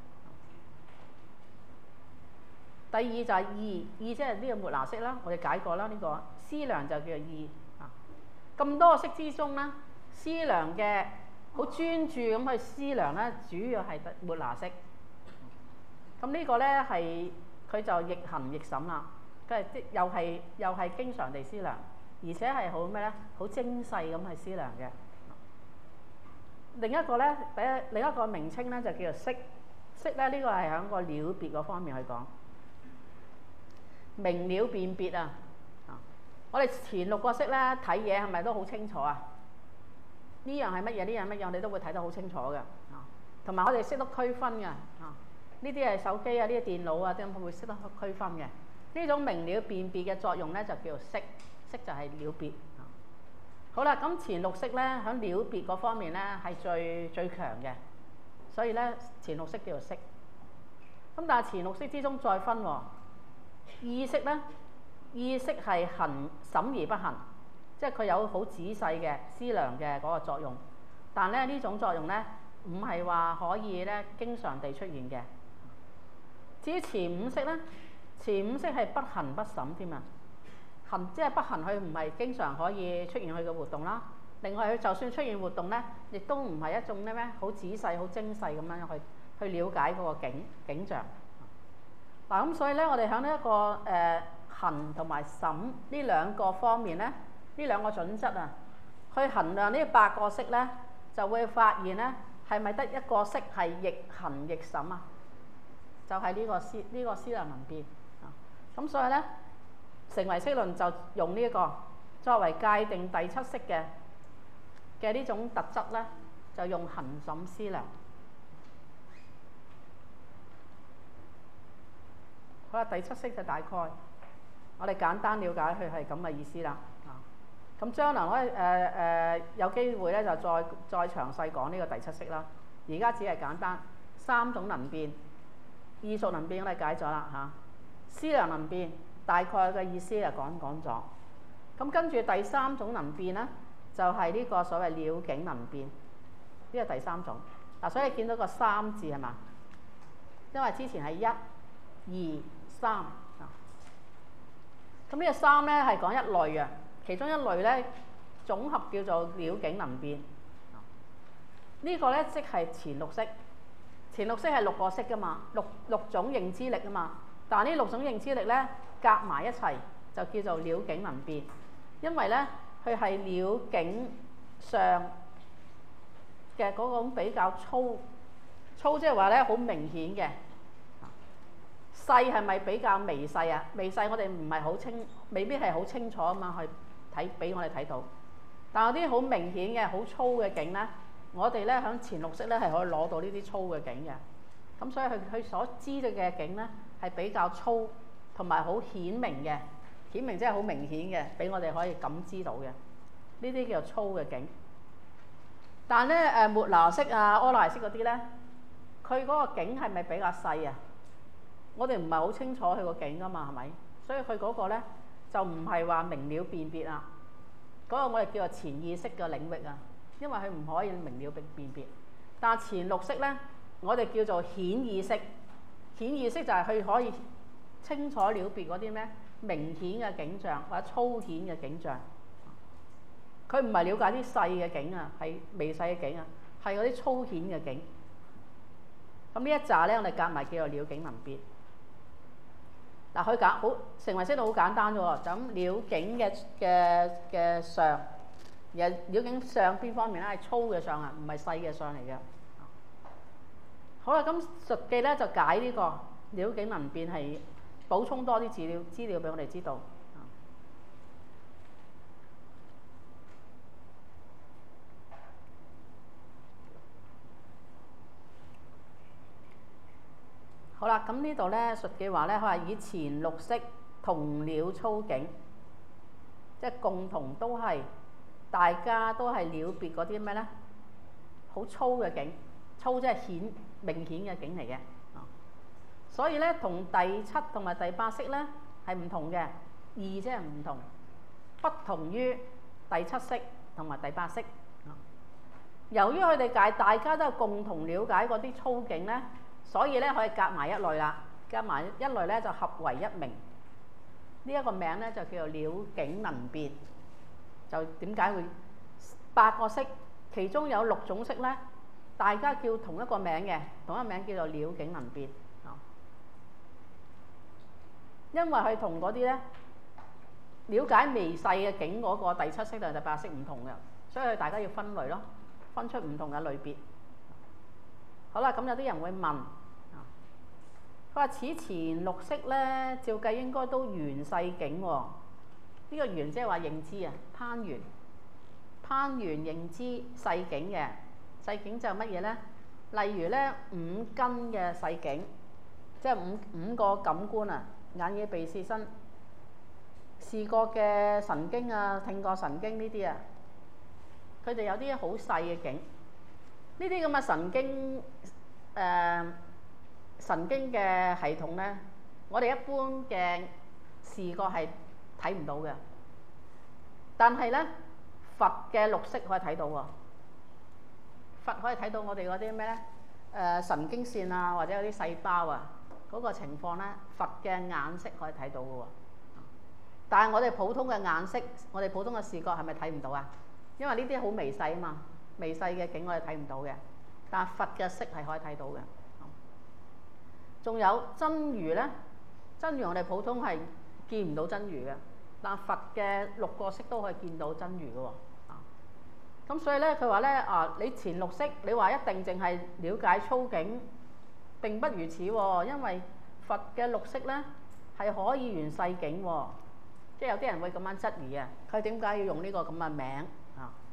第二就係意，意即係呢個末那識啦，我哋解過啦，呢、這個思量就叫做意啊。咁多個識之中咧，思量嘅好專注咁去思量咧，主要係末那識。咁呢個咧係佢就亦行亦審啦。佢係即又係又係經常地思量，而且係好咩咧？好精細咁去思量嘅。另一個咧，第一另一個名稱咧就叫做識。識咧呢、這個係喺個了別嗰方面去講，明了辨別啊！我哋前六個識咧睇嘢係咪都好清楚啊？呢樣係乜嘢？呢樣乜嘢？我哋都會睇得好清楚嘅。同埋我哋識得區分嘅。啊，呢啲係手機啊，呢啲電腦啊，啲會識得區分嘅。呢種明了辨別嘅作用咧，就叫做識。識就係了別。好啦，咁前六識咧喺了別嗰方面咧係最最強嘅，所以咧前六識叫做識。咁但係前六識之中再分喎，意識咧，意識係行審而不行，即係佢有好仔細嘅思量嘅嗰個作用。但咧呢種作用咧唔係話可以咧經常地出現嘅。至於前五識咧。前五識係不行不審添啊，行即係不行，佢唔係經常可以出現佢嘅活動啦。另外佢就算出現活動咧，亦都唔係一種咩咩好仔細、好精細咁樣去去了解嗰個景景象。嗱、啊、咁所以咧，我哋喺呢一個誒、呃、行同埋審呢兩個方面咧，呢兩個準則啊，去衡量呢八個識咧，就會發現咧係咪得一個識係亦行亦審啊？就係、是、呢個思呢、這個思量能變。咁所以咧，成唯識論就用呢、這、一個作為界定第七識嘅嘅呢種特質咧，就用恆審思量。好啦，第七式就大概我哋簡單了解佢係咁嘅意思啦。啊，咁將來可以誒誒有機會咧就再再詳細講呢個第七式啦。而家只係簡單三種能變，異熟能變我哋解咗啦嚇。思量能變大概嘅意思就講講咗。咁跟住第三種能變咧，就係、是、呢個所謂了境能變，呢個第三種。嗱、啊，所以你見到個三字係嘛？因為之前係一、二、三啊。咁呢個三咧係講一類啊，其中一類咧總合叫做了境能變。啊這個、呢個咧即係前六式，前六式係六個式噶嘛，六六種認知力啊嘛。但係呢六種認知力咧夾埋一齊就叫做了境能變，因為咧佢係了境上嘅嗰種比較粗粗，即係話咧好明顯嘅。細係咪比較微細啊？微細我哋唔係好清，未必係好清楚啊嘛，去睇俾我哋睇到。但係啲好明顯嘅、好粗嘅境咧，我哋咧響前六式咧係可以攞到呢啲粗嘅境嘅。咁所以佢佢所知道嘅境咧係比較粗同埋好顯明嘅，顯明即係好明顯嘅，俾我哋可以感知到嘅。呢啲叫做粗嘅境。但咧誒末那識啊、阿賴識嗰啲咧，佢嗰個境係咪比較細啊？我哋唔係好清楚佢個境噶嘛，係咪？所以佢嗰個咧就唔係話明了辨別啊。嗰、那個我哋叫做前意識嘅領域啊，因為佢唔可以明了辨辨別。但係前六識咧，我哋叫做顯意識。顯意識就係佢可以清楚了別嗰啲咩明顯嘅景象或者粗顯嘅景象。佢唔係了解啲細嘅景啊，係微細嘅景啊，係嗰啲粗顯嘅景。咁呢一紮咧，我哋夾埋叫做了境能變。嗱，佢簡好成為識到好簡單啫喎，就咁了境嘅嘅嘅相，而係了境相邊方面咧係粗嘅相啊，唔係細嘅相嚟嘅。好啦，咁述記咧就解呢、這個了境能變係補充多啲資料資料俾我哋知道。好啦，咁呢度咧述記話咧，佢話以前六識同了粗境，即係共同都係大家都係了別嗰啲咩咧？好粗嘅境，粗即係顯明顯嘅境嚟嘅。所以咧，同第七同埋第八識咧係唔同嘅，異即係唔同，不同於第七識同埋第八識。由於佢哋解大家都係共同了解嗰啲粗境咧。所以咧可以夾埋一類啦，夾埋一類咧就合為一名。呢、這、一個名咧就叫做了境能變。就點解會八個識，其中有六種識咧，大家叫同一個名嘅，同一個名叫做了境能變。因為佢同嗰啲咧了解微細嘅境嗰個第七識同第八識唔同嘅，所以大家要分類咯，分出唔同嘅類別。好啦，咁有啲人會問，佢話此前六識咧，照計應該都緣細境喎。呢、這個緣即係話認知啊，攀緣，攀緣認知細境嘅細境就係乜嘢咧？例如咧五根嘅細境，即係五五個感官啊，眼耳鼻舌身，視覺嘅神經啊，聽覺神經呢啲啊，佢哋有啲好細嘅境。呢啲咁嘅神經誒、呃、神經嘅系統咧，我哋一般嘅視覺係睇唔到嘅。但係咧，佛嘅六識可以睇到喎。佛可以睇到我哋嗰啲咩咧？誒、呃、神經線啊，或者有啲細胞啊，嗰、那個情況咧，佛嘅眼識可以睇到嘅喎。但係我哋普通嘅眼識，我哋普通嘅視覺係咪睇唔到啊？因為呢啲好微細啊嘛。微細嘅境我哋睇唔到嘅，但係佛嘅識係可以睇到嘅。仲有真如咧，真如我哋普通係見唔到真如嘅，但係佛嘅六個識都可以見到真如嘅喎。咁所以咧，佢話咧啊，你前六識你話一定淨係了解粗境，並不如此喎，因為佛嘅六識咧係可以緣細境喎。即係有啲人會咁樣質疑啊，佢點解要用呢個咁嘅名啊？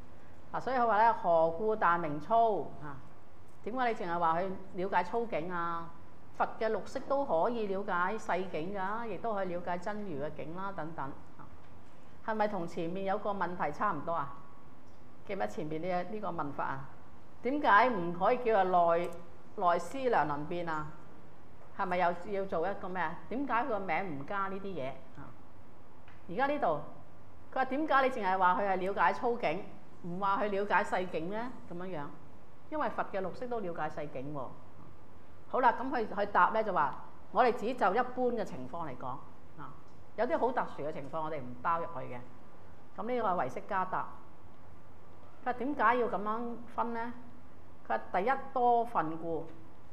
啊，所以佢話咧，何故但明粗啊？點解你淨係話去了解粗境啊？佛嘅六識都可以了解細境㗎，亦都可以了解真如嘅境啦，等等。係咪同前面有個問題差唔多啊？記唔記得前面呢呢個問法啊？點解唔可以叫做內內思量能變啊？係咪又要做一個咩啊？點解佢個名唔加呢啲嘢啊？而家呢度佢話點解你淨係話佢係了解粗境，唔話去了解細境咧？咁樣樣，因為佛嘅六識都了解細境喎。好啦，咁佢佢答咧就話：我哋只就一般嘅情況嚟講啊，有啲好特殊嘅情況，我哋唔包入去嘅。咁呢個係唯識家答。佢話點解要咁樣分咧？佢話第一多分故，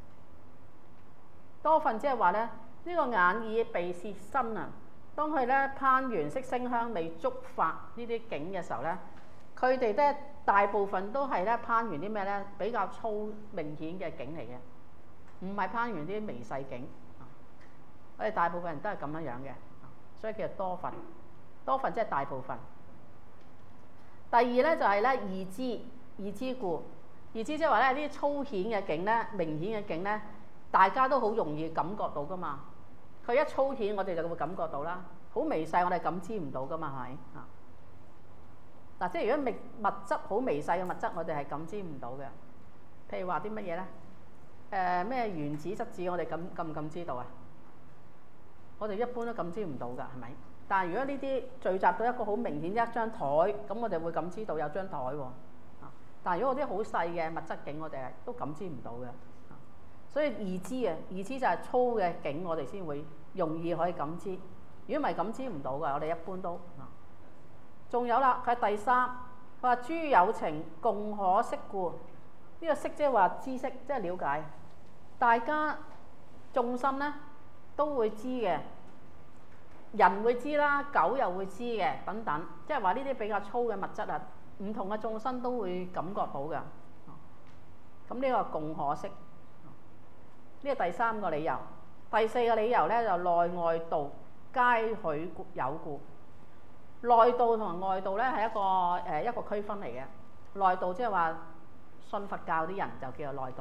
多分即係話咧，呢、這個眼耳鼻舌身啊，當佢咧攀緣色聲香味觸法呢啲境嘅時候咧，佢哋咧大部分都係咧攀緣啲咩咧？比較粗明顯嘅境嚟嘅。唔係攀緣啲微細境，我哋大部分人都係咁樣樣嘅，所以叫做多分。多分即係大部分。第二咧就係咧易知，易知故，易知即係話咧啲粗顯嘅境咧、明顯嘅境咧，大家都好容易感覺到噶嘛。佢一粗顯，我哋就會感覺到啦。好微細，我哋感知唔到噶嘛，係咪啊？嗱，即係如果物物質好微細嘅物質，我哋係感知唔到嘅。譬如話啲乜嘢咧？誒咩、呃、原子質子，我哋感感唔感知到啊？我哋一般都感知唔到㗎，係咪？但係如果呢啲聚集到一個好明顯一張台，咁我哋會感知到有張台喎。啊！但係如果嗰啲好細嘅物質境，我哋係都感知唔到嘅。啊！所以易知啊，易知就係粗嘅境，我哋先會容易可以感知。如果唔係感知唔到㗎，我哋一般都啊。仲有啦，佢係第三，佢話諸有情共可識故。呢個識即係話知識，即係了解。大家眾生咧都會知嘅，人會知啦，狗又會知嘅，等等。即係話呢啲比較粗嘅物質啊，唔同嘅眾生都會感覺到嘅。咁呢個共可識，呢個第三個理由。第四個理由咧就內外道皆許有故。內道同埋外道咧係一個誒、呃、一個區分嚟嘅。內道即係話信佛教啲人就叫做內道。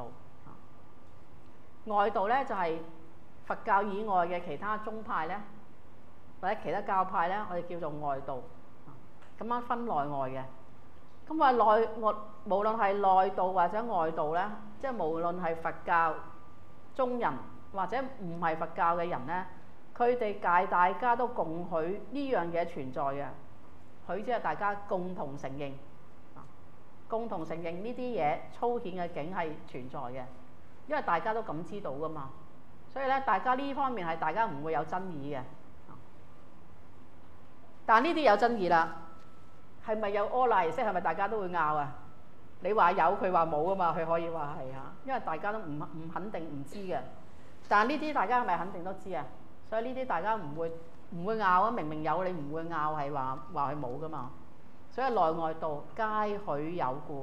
外道咧就係、是、佛教以外嘅其他宗派咧，或者其他教派咧，我哋叫做外道。咁樣分內外嘅。咁話內外無論係內道或者外道咧，即係無論係佛教中人或者唔係佛教嘅人咧，佢哋界大家都共許呢樣嘢存在嘅。許即係大家共同承認，共同承認呢啲嘢粗顯嘅境係存在嘅。因為大家都感知到噶嘛，所以咧大家呢方面係大家唔會有爭議嘅。但呢啲有爭議啦，係咪有阿賴耶識？係咪大家都會拗啊？你話有，佢話冇啊嘛，佢可以話係啊，因為大家都唔唔肯定唔知嘅。但係呢啲大家係咪肯定都知啊？所以呢啲大家唔會唔會拗啊！明明有，你唔會拗係話話佢冇噶嘛。所以內外道皆許有故。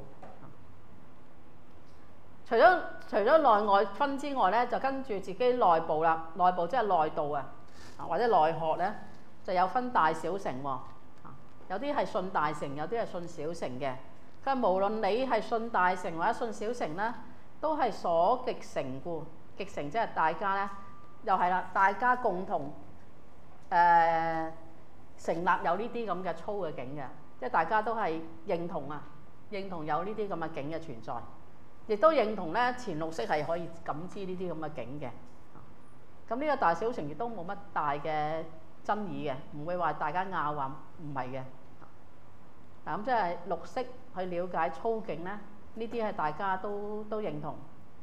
除咗除咗內外分之外咧，就跟住自己內部啦。內部即係內道啊，或者內學咧，就有分大小乘喎。有啲係信大乘，有啲係信小乘嘅。佢話無論你係信大乘或者信小乘咧，都係所極成故。極成即係大家咧，又係啦，大家共同誒、呃、成立有呢啲咁嘅粗嘅境嘅，即係大家都係認同啊，認同有呢啲咁嘅境嘅存在。亦都認同咧，前六識係可以感知呢啲咁嘅境嘅。咁呢個大小乘亦都冇乜大嘅爭議嘅，唔會話大家拗話唔係嘅。嗱咁即係六識去了解粗境咧，呢啲係大家都都認同。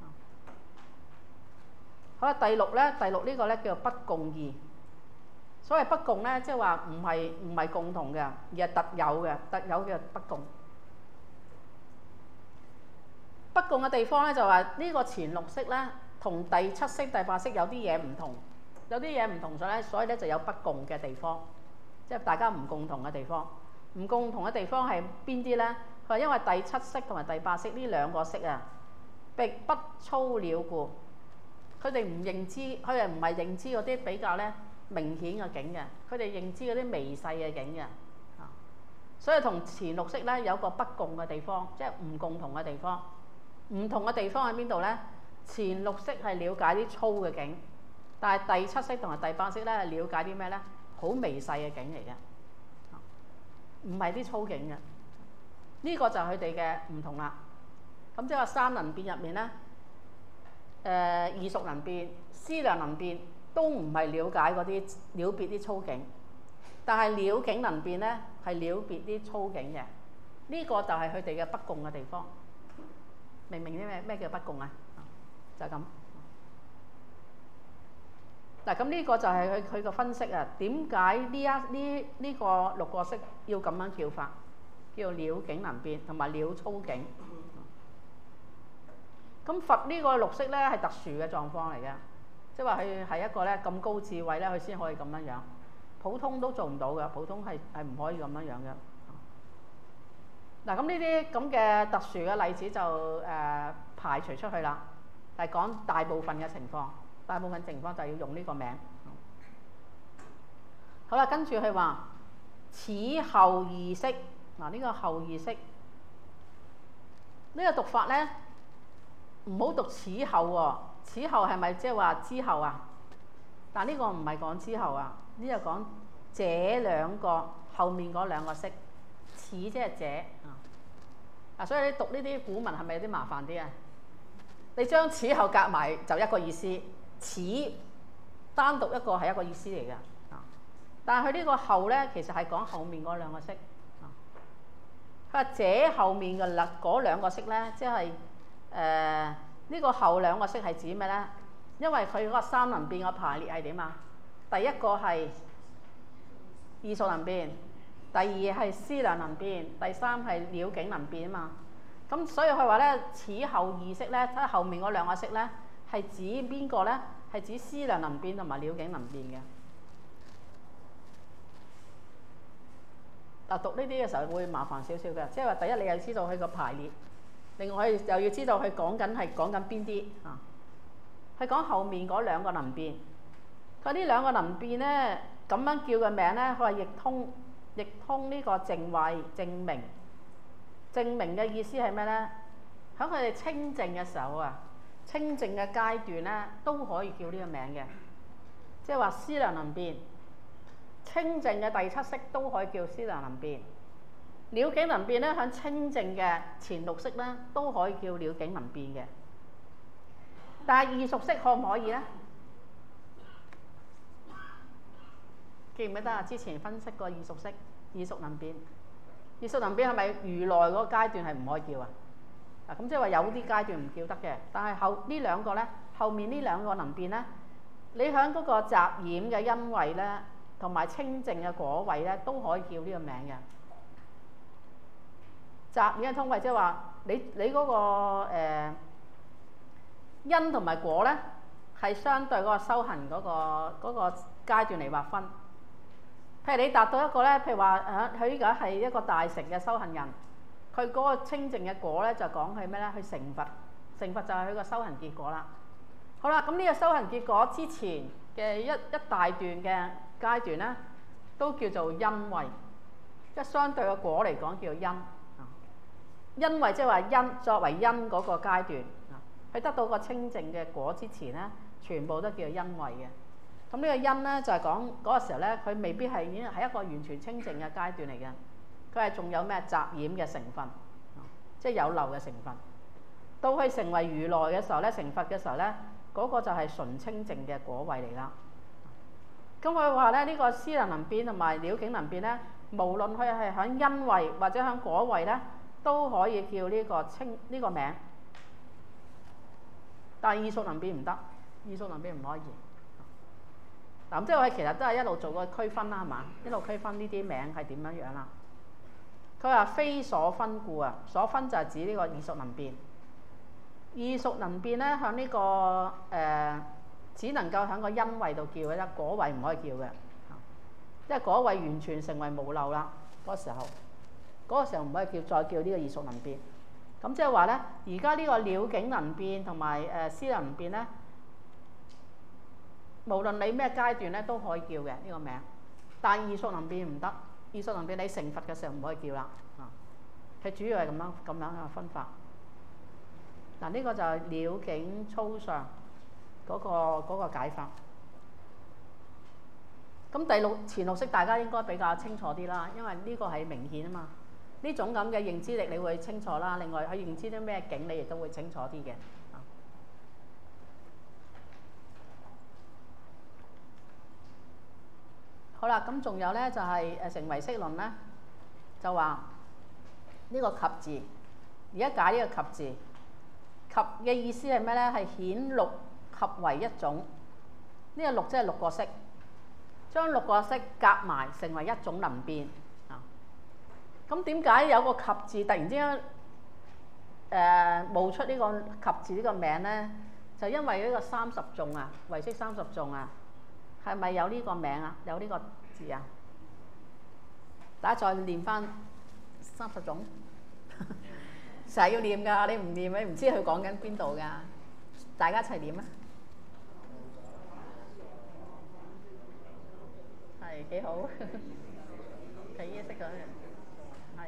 好啦，第六咧，第六呢個咧叫做不共異。所謂不共咧，即係話唔係唔係共同嘅，而係特有嘅，特有嘅不共。不共嘅地方咧就話呢個前六識咧同第七識、第八識有啲嘢唔同，有啲嘢唔同咗咧，所以咧就有不共嘅地方，即係大家唔共同嘅地方。唔共同嘅地方係邊啲咧？佢話因為第七識同埋第八識呢兩個識啊，並不粗了故，佢哋唔認知，佢哋唔係認知嗰啲比較咧明顯嘅境嘅，佢哋認知嗰啲微細嘅境嘅。 所以同前六識咧有個不共嘅地方，即係唔共同嘅地方。唔同嘅地方喺邊度咧？前六識係了解啲粗嘅境，但係第七識同埋第八識咧係了解啲咩咧？好微細嘅境嚟嘅，唔係啲粗境嘅。呢、這個就係佢哋嘅唔同啦。咁即係話三能變入面咧，誒、呃、異熟能變、思量能變都唔係了解嗰啲了別啲粗境，但係了境能變咧係了別啲粗境嘅。呢、這個就係佢哋嘅不共嘅地方。明唔明啲咩咩叫不共啊？就係、是、咁。嗱，咁呢個就係佢佢個分析啊。點解呢一呢呢個六個識要咁樣叫法？叫了境能變同埋了粗境。咁佛呢個六識咧係特殊嘅狀況嚟嘅，即係話佢係一個咧咁高智慧咧，佢先可以咁樣樣。普通都做唔到嘅，普通係係唔可以咁樣樣嘅。嗱，咁呢啲咁嘅特殊嘅例子就誒、呃、排除出去啦，係講大部分嘅情況，大部分情況就要用呢個名。好啦，跟住佢話此後二識，嗱、這、呢個後二識，呢、這個讀法咧唔好讀此後喎、哦，此後係咪即係話之後啊？但呢個唔係講之後啊，呢個講這兩個後面嗰兩個識。此即係這啊，所以你讀呢啲古文係咪有啲麻煩啲啊？你將此後夾埋就一個意思，此單獨一個係一個意思嚟嘅啊。但係佢呢個後咧，其實係講後面嗰兩個識啊。佢話這後面嘅兩嗰兩個識咧，即係誒呢個後兩個識係指咩咧？因為佢嗰個三能變嘅排列係點啊？第一個係異熟能變。第二係思量能變，第三係了境能變啊嘛。咁所以佢話咧，此後二識咧，睇後面嗰兩個識咧，係指邊個咧？係指思量能變同埋了境能變嘅。嗱，讀呢啲嘅時候會麻煩少少嘅，即係話第一你又知道佢個排列，另外又要知道佢講緊係講緊邊啲啊？佢講後面嗰兩個能變，佢呢兩個能變咧咁樣叫嘅名咧，佢話亦通。亦通呢個淨慧證明，證明嘅意思係咩咧？喺佢哋清淨嘅時候啊，清淨嘅階段咧都可以叫呢個名嘅，即係話思量能變。清淨嘅第七識都可以叫思量能變，了境能變咧喺清淨嘅前六識咧都可以叫了境能變嘅。但係異熟識可唔可以咧？記唔記得啊？之前分析過異熟識、異熟能變。異熟能變係咪如來嗰個階段係唔可以叫啊？嗱，咁即係話有啲階段唔叫得嘅，但係後呢兩個咧，後面呢兩個能變咧，你喺嗰個雜染嘅因位咧，同埋清淨嘅果位咧，都可以叫呢個名嘅。雜染嘅通位即係話你你嗰、嗰個、呃、因同埋果咧，係相對嗰個修行嗰、嗰個嗰、嗰個階段嚟劃分。譬如你達到一個咧，譬如話喺佢而家係一個大乘嘅修行人，佢嗰個清淨嘅果咧就講係咩咧？去成佛，成佛就係佢個修行結果啦。好啦，咁呢個修行結果之前嘅一一大段嘅階段咧，都叫做因位，即係相對嘅果嚟講叫做因。因位即係話因作為因嗰個階段，佢得到個清淨嘅果之前咧，全部都叫做因位嘅。咁呢個因咧就係講嗰個時候咧，佢未必係已經係一個完全清淨嘅階段嚟嘅，佢係仲有咩雜染嘅成分，即係有漏嘅成分。到佢成為如來嘅時候咧，成佛嘅時候咧，嗰個就係純清淨嘅果位嚟啦。咁佢話咧，呢個思量能變同埋了境能變咧，無論佢係喺因位或者喺果位咧，都可以叫呢個清呢個名。但係異熟能變唔得，異熟能變唔可以。嗱，即係我其實都係一路做個區分啦，係嘛？一路區分呢啲名係點樣樣啦。佢話非所分故啊，所分就係指呢個異熟能變。異熟能變咧，喺呢、這個誒、呃，只能夠喺個因位度叫嘅啫，果位唔可以叫嘅。即係果位完全成為無漏啦，嗰、那個時候，嗰、那個時候唔可以叫再叫呢個異熟能變。咁即係話咧，而家呢個了境能變同埋誒思量能變咧。無論你咩階段咧都可以叫嘅呢個名，但異熟能變唔得， 異熟能變，你成佛嘅時候唔可以叫啦。啊，佢主要係咁樣咁樣嘅分法。嗱，呢個就係了境粗相嗰個嗰個解法。咁第六前六識大家應該比較清楚啲啦，因為呢個係明顯啊嘛。呢種咁嘅認知力你會清楚啦。另外佢認知啲咩境，你亦都會清楚啲嘅。好啦，咁仲有咧就係誒成唯識論咧，就話呢個及字，而家解呢個及字，及嘅意思係咩咧？係顯六合為一種。呢個六即係六個識，將六個識夾埋成為一種能變啊。咁點解有個及字突然之間誒冒出呢個及字呢個名咧？就因為呢個三十頌啊，唯識三十頌啊。係咪有呢個名啊？有呢個字啊？大家再念翻三十種，成日要念㗎，你唔念你唔知佢講緊邊度㗎。大家一齊念啊！係幾好，佢已經識咗嘅。係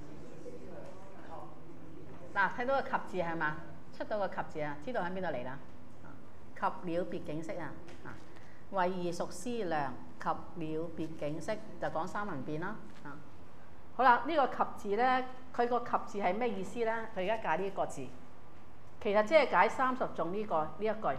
嗱，睇到個及字係嘛？出到個及字啊，知道喺邊度嚟啦？及了別境識啊！啊！為異熟思量及了別境識，就講三文變啦。啊，好啦，呢、這個及字咧，佢個及字係咩意思咧？佢而家解呢個字，其實即係解三十頌呢個呢一句。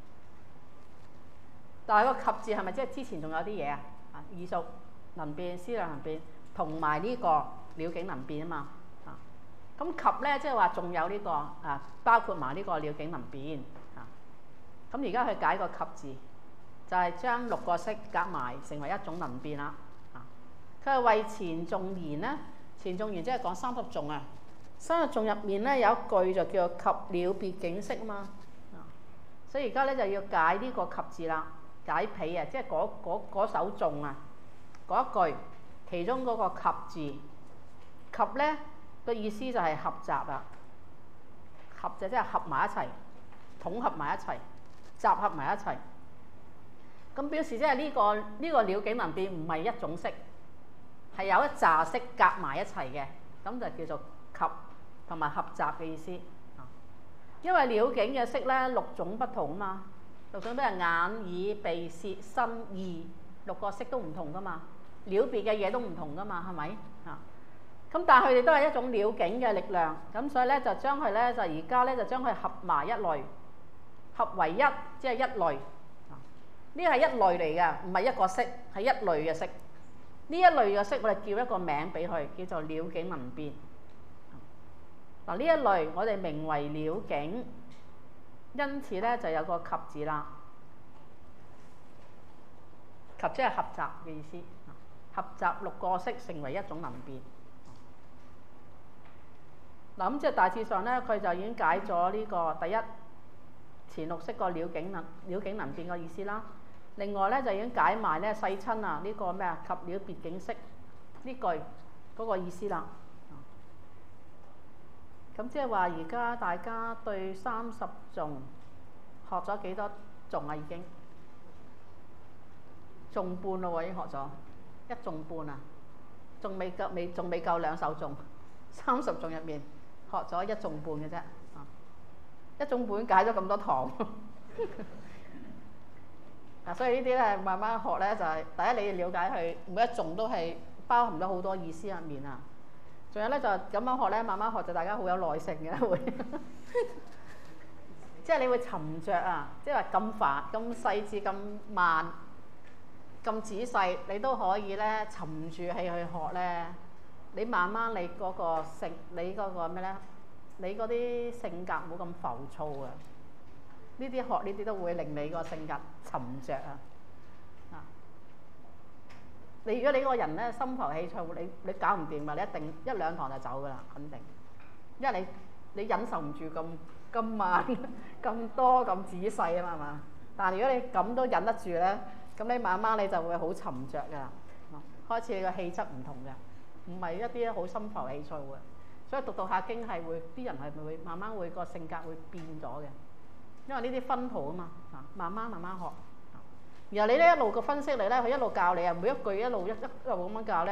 但係個及字係咪即係之前仲有啲嘢啊？啊，異熟能變、思量能變，同埋呢個了境能變啊嘛。啊，咁及咧即係話仲有呢、這個啊，包括埋呢個了境能變。啊，咁而家去解個及字。就係將六個識夾埋成為一種能變啦。啊，佢係為前頌言咧，前頌言即係講三十頌啊。三十頌入面咧有一句就叫做及了別境識啊嘛。啊，所以而家咧就要解呢個及字啦，解彼啊，即係嗰嗰嗰首頌啊，嗰一句其中嗰個及字，及咧個意思就係合集啊，合就即係合埋一齊，統合埋一齊，集合埋一齊。咁表示即係呢個呢、這個了境能變唔係一種識，係有一紮識夾埋一齊嘅，咁就叫做及同埋合集嘅意思。因為了境嘅識咧六種不同啊嘛，六種都係眼耳鼻舌身意，六個識都唔同噶嘛，了別嘅嘢都唔同噶嘛，係咪啊？咁但係佢哋都係一種了境嘅力量，咁所以咧就將佢咧就而家咧就將佢合埋一類，合為一，即係一類。呢個係一類嚟嘅，唔係一個識，係一類嘅識。呢一類嘅識，我哋叫一個名俾佢，叫做了境能變。嗱，呢一類我哋名為了境，因此咧就有個及字啦。及即係合集嘅意思，合集六個識成為一種能變。嗱，咁即係大致上咧，佢就已經解咗呢個第一前六識個了境能了境能變個意思啦。另外咧就已經解埋咧世親啊呢個咩啊及了別境識呢句嗰個意思啦。咁即係話而家大家對三十頌學咗幾多頌啊？已經頌半咯喎，已經學咗一頌半啊，仲未夠未仲未夠兩首頌，三十頌入面學咗一頌半嘅啫。啊，一頌半解咗咁多堂。嗱，所以呢啲咧慢慢學咧就係、是、第一你要了解佢每一頌都係包含咗好多意思入面啊。仲有咧就咁樣學咧，慢慢學就大家好有耐性嘅會，即係你會沉着啊，即係話咁煩、咁細緻、咁慢、咁仔細，你都可以咧沉住氣去學咧。你慢慢你嗰個性，你嗰個咩咧？你嗰啲性格冇咁浮躁啊。呢啲學呢啲都會令你個性格沉着啊！啊，你如果你個人咧心浮氣躁，你你搞唔掂啊！你一定一兩堂就走噶啦，肯定，因為你你忍受唔住咁咁慢、咁多、咁仔細啊嘛，係嘛？但係如果你咁都忍得住咧，咁你慢慢你就會好沉着噶，開始你個氣質唔同嘅，唔係一啲好心浮氣躁嘅。所以讀讀下經係會啲人係咪會慢慢會個性格會變咗嘅。因為呢啲分譜啊嘛，啊慢慢慢慢學，然後你咧一路個分析嚟咧，佢一路教你啊，每一句一路一一路咁樣教咧，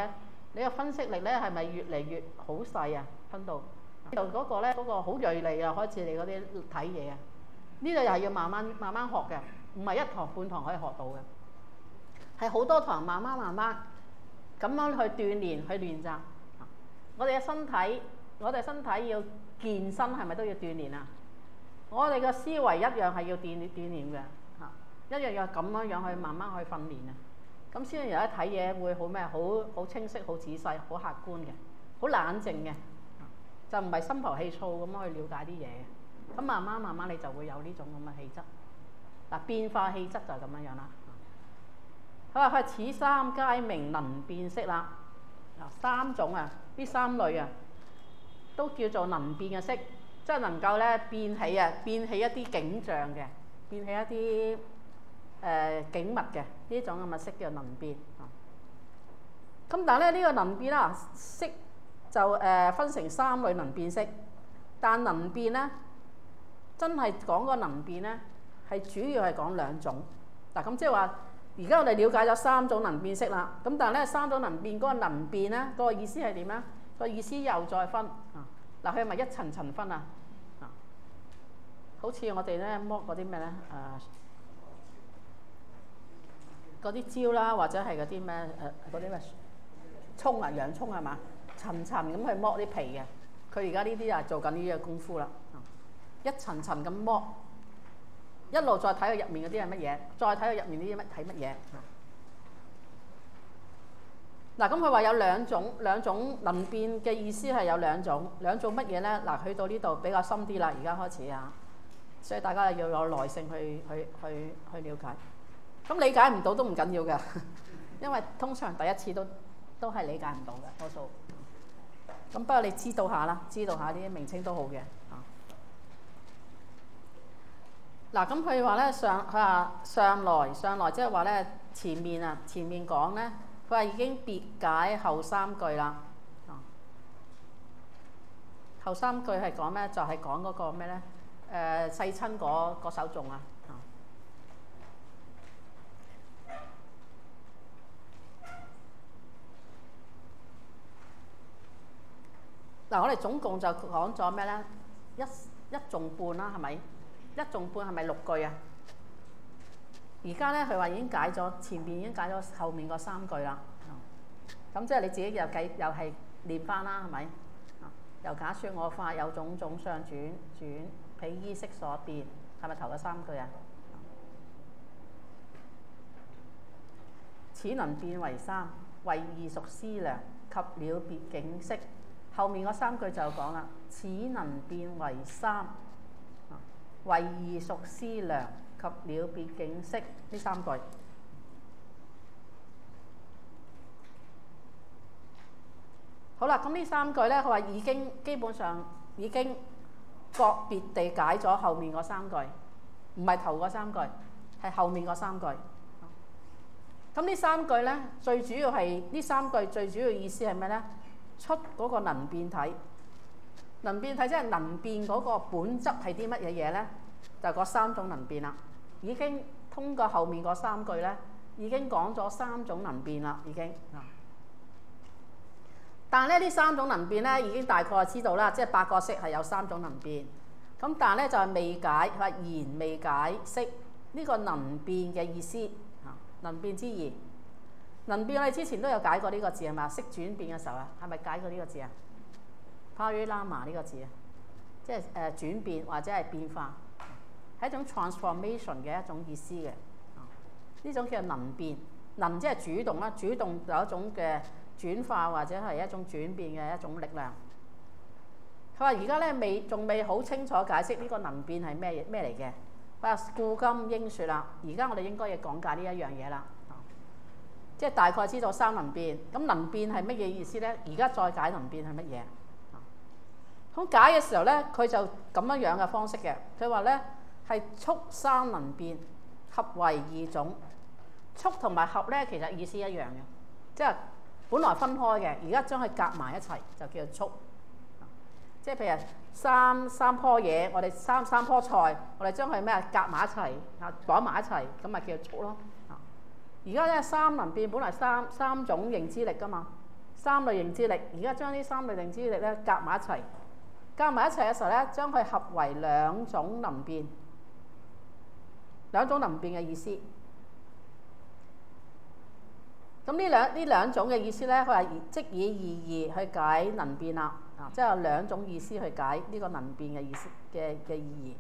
你個分析力咧係咪越嚟越好細啊？分到呢度嗰個咧，嗰個好鋭利啊！開始你嗰啲睇嘢啊，呢度又係要慢慢慢慢學嘅，唔係一堂半堂可以學到嘅，係好多堂慢慢慢慢咁樣去鍛鍊去練習。我哋嘅身體，我哋身體要健身係咪都要鍛鍊啊？我哋嘅思維一樣係要鍛鍊鍛鍊嘅嚇，一樣要咁樣樣去慢慢去訓練啊。咁先至有得睇嘢會好咩？好好清晰、好仔細、好客觀嘅，好冷靜嘅，就唔係心浮氣躁咁樣去了解啲嘢。咁慢慢慢慢你就會有呢種咁嘅氣質。嗱，變化氣質就係咁樣樣啦。佢話佢此三皆名能變色啦。嗱，三種啊，呢三類啊，都叫做能變嘅色，即係能夠咧變起啊，變起一啲景象嘅，變起一啲誒、呃、景物嘅呢種咁嘅色叫能變。咁但係咧呢、這個能變啦，色就誒、呃、分成三類能變色，但能變咧真係講個能變咧係主要係講兩種。嗱，咁即係話而家我哋了解咗三種能變色啦。咁但係咧三種能變嗰個能變咧嗰個意思係點咧？個意思又再分啊。嗱，佢係咪一層層分啊？啊，好似我哋咧剝嗰啲咩咧誒嗰啲椒啦，或者係嗰啲咩誒嗰啲咩葱啊、洋葱係嘛？層層咁去剝啲皮嘅。佢而家呢啲啊做緊呢啲嘅功夫啦。一層層咁剝，一路再睇佢入面嗰啲係乜嘢，再睇佢入面啲乜睇乜嘢。嗱，咁佢話有兩種，兩種能變嘅意思係有兩種，兩種乜嘢咧？嗱，去到呢度比較深啲啦，而家開始啊，所以大家要有耐性去去去去了解。咁理解唔到都唔緊要嘅，因為通常第一次都都係理解唔到嘅多數。咁不過你知道下啦，知道下呢啲名稱都好嘅。嗱，咁佢話咧上佢話上來上來，即係話咧前面啊，前面講咧，佢話已經別解後三句啦。啊，後三句係講咩？就係講嗰個咩咧？誒、呃，世親嗰嗰首頌啊。嗱，我哋總共就講咗咩咧？一一頌半啦，係咪？一頌半係咪六句啊？而家咧佢話已經解咗前面，已經解咗後面嗰三句啦。咁、嗯、即係你自己又計又係練翻啦，係咪？又假説我法有種種相轉轉，彼依色所變，係咪頭嗰三句啊？此能變為三，為異熟思量及了別景色。後面嗰三句就講啦，此能變為三。為異熟思量及了別景色，呢三句。好啦，咁呢三句咧，佢話已經基本上已經個別地解咗後面嗰三句，唔係頭嗰三句，係後面嗰三句。咁呢三句咧，最主要係呢三句最主要意思係咩咧？出嗰個能變體。能變體即係能變嗰個本質係啲乜嘢嘢咧？就嗰、是、三種能變啦。已經通過後面嗰三句咧，已經講咗三種能變啦。已經啊，但係咧呢三種能變咧，已經大概知道啦，即係八個色係有三種能變。咁但係咧就係、是、未解，佢話言未解釋呢個能變嘅意思啊，能變之義。能變我哋之前都有解過呢個字係嘛？識轉變嘅時候啊，係咪解過呢個字啊？Parirama 呢個字啊，即係誒、呃、轉變或者係變化，係一種 transformation 嘅一種意思嘅。呢、啊、種叫能變，能即係主動啦，主動有一種嘅轉化或者係一種轉變嘅一種力量。佢話而家咧未仲未好清楚解釋呢個能變係咩咩嚟嘅。佢話故今應説啦，而家我哋應該要講解呢一樣嘢啦。即係大概知道三能變，咁能變係乜嘢意思咧？而家再解能變係乜嘢？咁解嘅時候咧，佢就咁樣樣嘅方式嘅。佢話咧係速三能變，合為二種。速同埋合咧，其實意思一樣嘅，即係本來分開嘅，而家將佢夾埋一齊就叫做速。即係譬如三三棵嘢，我哋三三棵菜，我哋將佢咩夾埋一齊啊，綁埋一齊，咁咪叫做速咯。而家咧三能變本來三三種認知力㗎嘛， 三類型之力。而家將呢三類型之力咧夾埋一齊，夾埋一齊嘅時候咧，將佢合為兩種能變，兩種能變嘅意思。咁呢兩呢兩種嘅意思咧，佢係即以二義去解能變啦，啊，即係有兩種意思去解呢個能變嘅意思嘅嘅意義。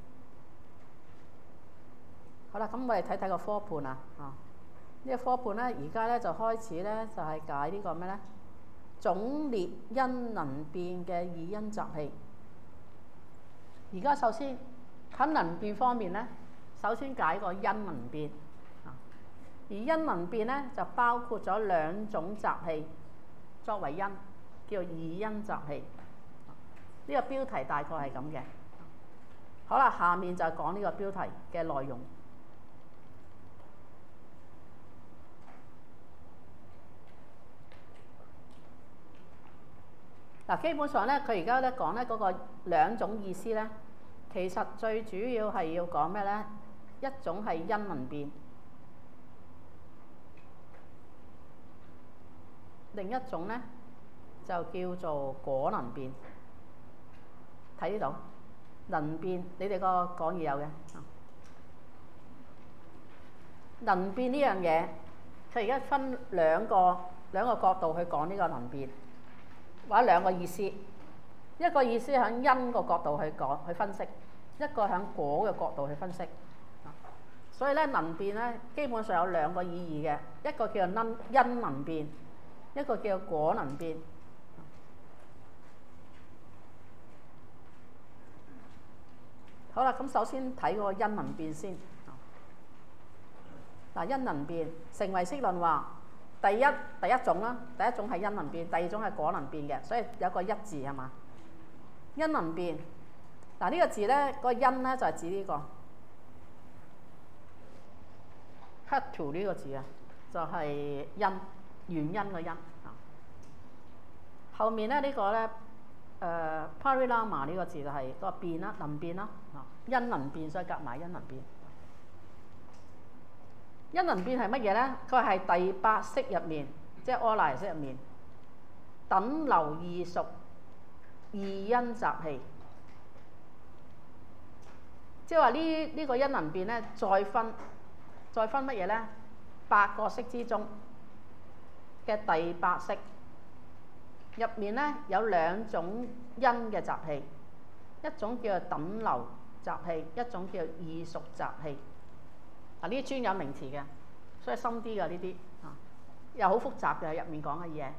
好啦，咁我哋睇睇個科判啊，啊，呢個科判咧，而家咧就開始咧就係解呢個咩咧？總列因能變嘅二因集氣。而家首先喺能變方面咧，首先解個因能變。而因能變咧就包括咗兩種集氣作為因，叫二因集氣。呢、這個標題大概係咁嘅。好啦，下面就講呢個標題嘅內容。嗱，基本上咧，佢而家咧講咧嗰個兩種意思咧，其實最主要係要講咩咧？一種係因能變。另一種咧就叫做果能變，睇呢度能變，你哋個講義有嘅。能變呢樣嘢，佢而家分兩個兩個角度去講呢個能變，或者兩個意思。一個意思喺因個角度去講去分析，一個喺果嘅角度去分析。所以咧能變咧基本上有兩個意義嘅，一個叫做因能變，一個叫果能變。好啦，咁首先睇個因能變先。嗱，因能變，成唯識論話第一第一種啦，第一種係因能變，第二種係果能變嘅，所以有個一字係嘛？因能變，嗱、這、呢個字咧，個因咧就係指呢、這個 hetu 呢個字啊，就係、是、因。原因個因啊，後面咧呢、這個咧誒 parilama 呢個字就係個變啦，能變啦啊，因能變，所以夾埋因能變。因能變係乜嘢咧？佢係第八識入面，即係阿賴耶識入面，等流異熟二因集氣，即係話呢呢個因能變咧，再分再分乜嘢咧？八個識之中嘅第八識入面咧有兩種因嘅集氣，一種叫做等流集氣，一種叫做異熟集氣。嗱，呢啲專有名詞嘅，所以深啲嘅呢啲啊，又好複雜嘅入面講嘅嘢。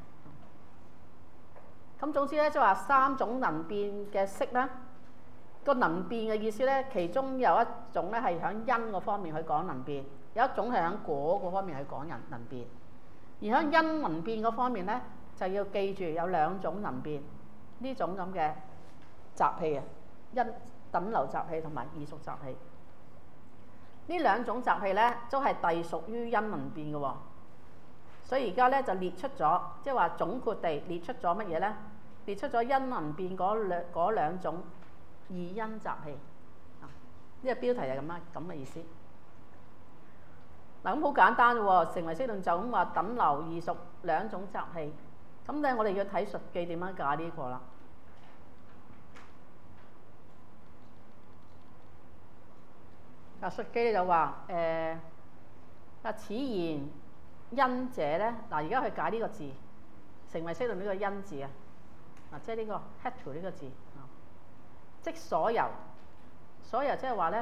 咁總之咧，即係話三種能變嘅識咧，個能變嘅意思咧，其中有一種咧係響因個方面去講能變，有一種係響果個方面去講人能變。而喺因能變嗰方面咧，就要記住有兩種能變呢種咁嘅集氣啊，因等流集氣同埋異熟集氣。呢兩種集氣咧，都係隸屬於因能變嘅喎。所以而家咧就列出咗，即係話總括地列出咗乜嘢咧？列出咗因能變嗰兩嗰兩種二因集氣。啊，呢個標題就係咁啊，咁嘅意思。嗱，咁好簡單啫喎，成唯識論就咁話等流異熟兩種集氣，咁咧我哋要睇述記點樣解呢個啦。嗱，述記就話誒，嗱此言因者咧，嗱而家去解呢個字，成唯識論呢個因字啊，嗱即係呢個 hetu 呢個字，即所由，所由即係話咧。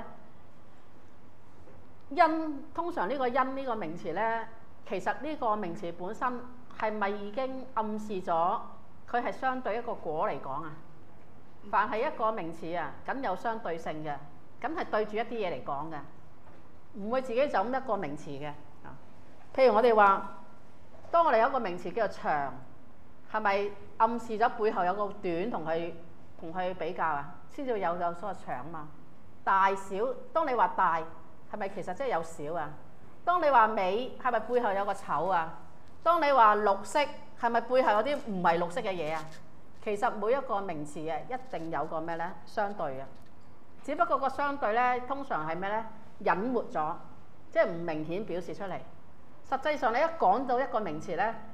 因通常呢個因呢個名詞咧，其實呢個名詞本身係咪已經暗示咗佢係相對一個果嚟講啊？凡係一個名詞啊，梗有相對性嘅，梗係對住一啲嘢嚟講嘅，唔會自己就咁一個名詞嘅。啊，譬如我哋話，當我哋有一個名詞叫做長，係咪暗示咗背後有個短同佢同佢比較啊？先至有有所謂長啊嘛。大小，當你話大。係咪其實即係有少啊？當你話美，係咪背後有個醜啊？當你話綠色，係咪背後有啲唔係綠色嘅嘢啊？其實每一個名詞啊，一定有個咩咧？相對啊。只不過個相對咧，通常係咩咧？隱沒咗，即係唔明顯表示出嚟。實際上你一講到一個名詞咧，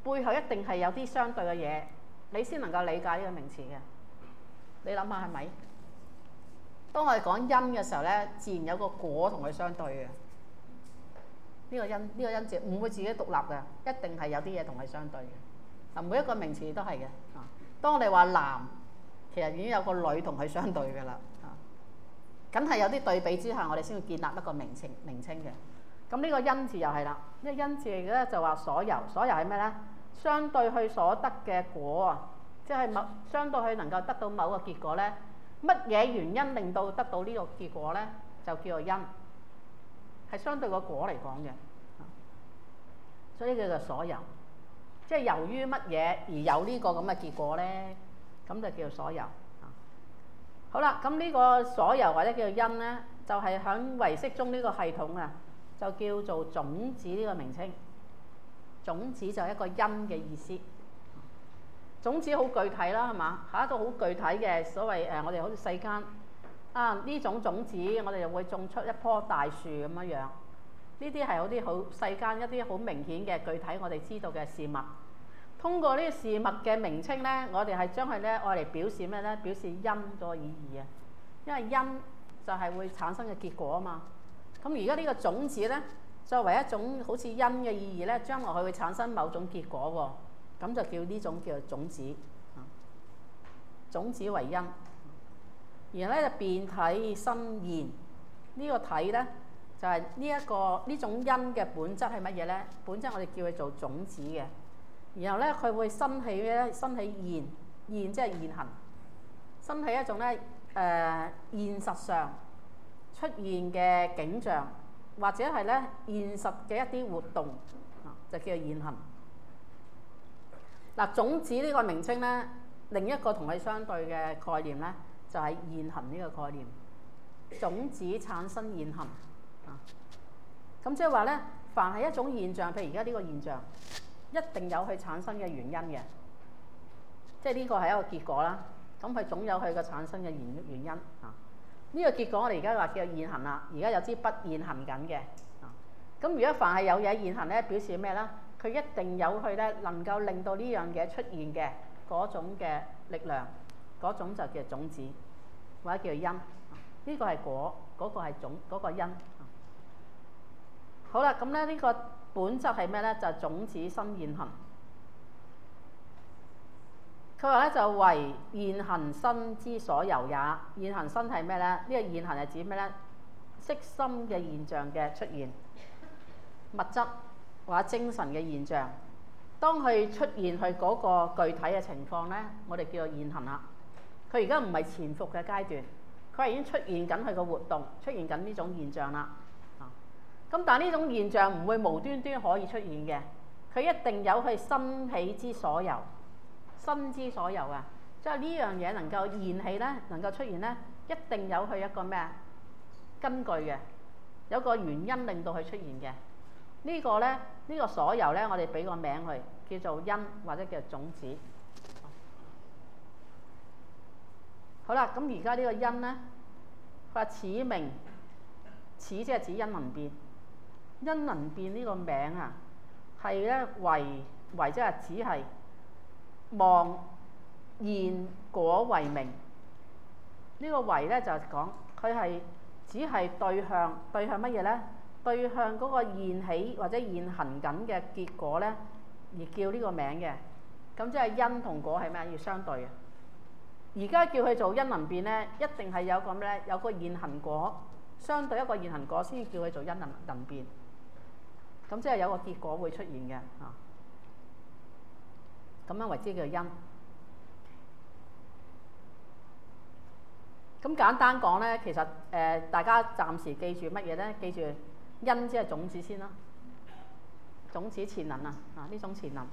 背後一定係有啲相對嘅嘢，你先能夠理解呢個名詞嘅。你諗下係咪？當我哋講因嘅時候咧，自然有個果同佢相對嘅。呢個因呢個因字唔會自己獨立嘅，一定係有啲嘢同佢相對嘅。嗱，每一個名詞都係嘅。啊，當我哋話男，其實已經有個女同佢相對嘅啦。啊，梗係有啲對比之下，我哋先會建立一個名稱名稱嘅。咁呢個因字又係啦，呢個因字咧就話所由，所由係咩咧？相對佢所得嘅果啊，即係某相對佢能夠得到某個結果咧，乜嘢原因令到得到呢個結果咧，就叫做因，係相對個果嚟講嘅，所以叫做所由，即係由於乜嘢而有呢個咁嘅結果咧，咁就叫做所由。好啦，咁呢個所由或者叫做因咧，就係喺唯識中呢個系統啊，就叫做種子呢個名稱。種子就係一個因嘅意思。種子好具體啦，係嘛？係一個好具體嘅所謂誒、呃，我哋好似世間啊呢種種子，我哋就會種出一棵大樹咁樣樣。呢啲係有啲好世間一啲好明顯嘅具體我哋知道嘅事物。通過呢個事物嘅名稱咧，我哋係將佢咧愛嚟表示咩咧？表示因嗰個意義啊。因為因就係會產生嘅結果啊嘛。咁而家呢個種子咧，作為一種好似因嘅意義咧，將來佢會產生某種結果喎，咁就叫呢種叫做種子。種子為因，然後咧就變體生現。呢個體咧就係呢一個呢種因嘅本質係乜嘢咧？本質我哋叫佢做種子嘅。然後咧佢會生起咧，生起現，現即係現行，生起一種咧誒、呃、現實上出現嘅景象。或者係咧現實嘅一啲活動，啊就叫做現行。嗱，種子呢個名稱咧，另一個同佢相對嘅概念咧，就係現行呢個概念。種子產生現行，啊，咁即係話咧，凡係一種現象，譬如而家呢個現象，一定有佢產生嘅原因嘅，即係呢個係一個結果啦。咁佢總有佢嘅產生嘅原原因啊。呢個結果我哋而家話叫現行啦，而家有支筆現行緊嘅。咁如果凡係有嘢現行咧，表示咩咧？佢一定有佢咧能夠令到呢樣嘢出現嘅嗰種嘅力量，嗰種就叫種子，或者叫因。呢個係果，嗰個係種，嗰個因。好啦，咁咧呢個本質係咩咧？就係種子生現行。佢話咧就為現行生之所由也。現行生係咩咧？呢個現行係指咩咧？色心嘅現象嘅出現，物質或者精神嘅現象。當佢出現佢嗰個具體嘅情況咧，我哋叫做現行啦。佢而家唔係潛伏嘅階段，佢係已經出現緊佢個活動，出現緊呢種現象啦。啊，咁但係呢種現象唔會無端端可以出現嘅，佢一定有佢生起之所由。生之所由啊，即係呢樣嘢能夠現起咧，能夠出現咧，一定有佢一個咩啊根據嘅，有個原因令到佢出現嘅。這個、呢個咧，呢個所由咧，我哋俾個名佢，叫做因或者叫做種子。好啦，咁而家呢個因咧，佢話此名，此即係指因能變。因能變呢個名啊，係咧為為即係只係。望現果為名，呢、這個為咧就係講佢係只係對向對向乜嘢咧？對向嗰個現起或者現行緊嘅結果咧，而叫呢個名嘅。咁即係因同果係咩？要相對嘅。而家叫佢做因能變咧，一定係有個咩咧？有個現行果相對一個現行果先叫佢做因能能變。咁即係有個結果會出現嘅啊。咁樣為之叫因。咁簡單講咧，其實誒、呃、大家暫時記住乜嘢咧？記住因即係種子先啦，種子潛能啊，啊呢種潛能。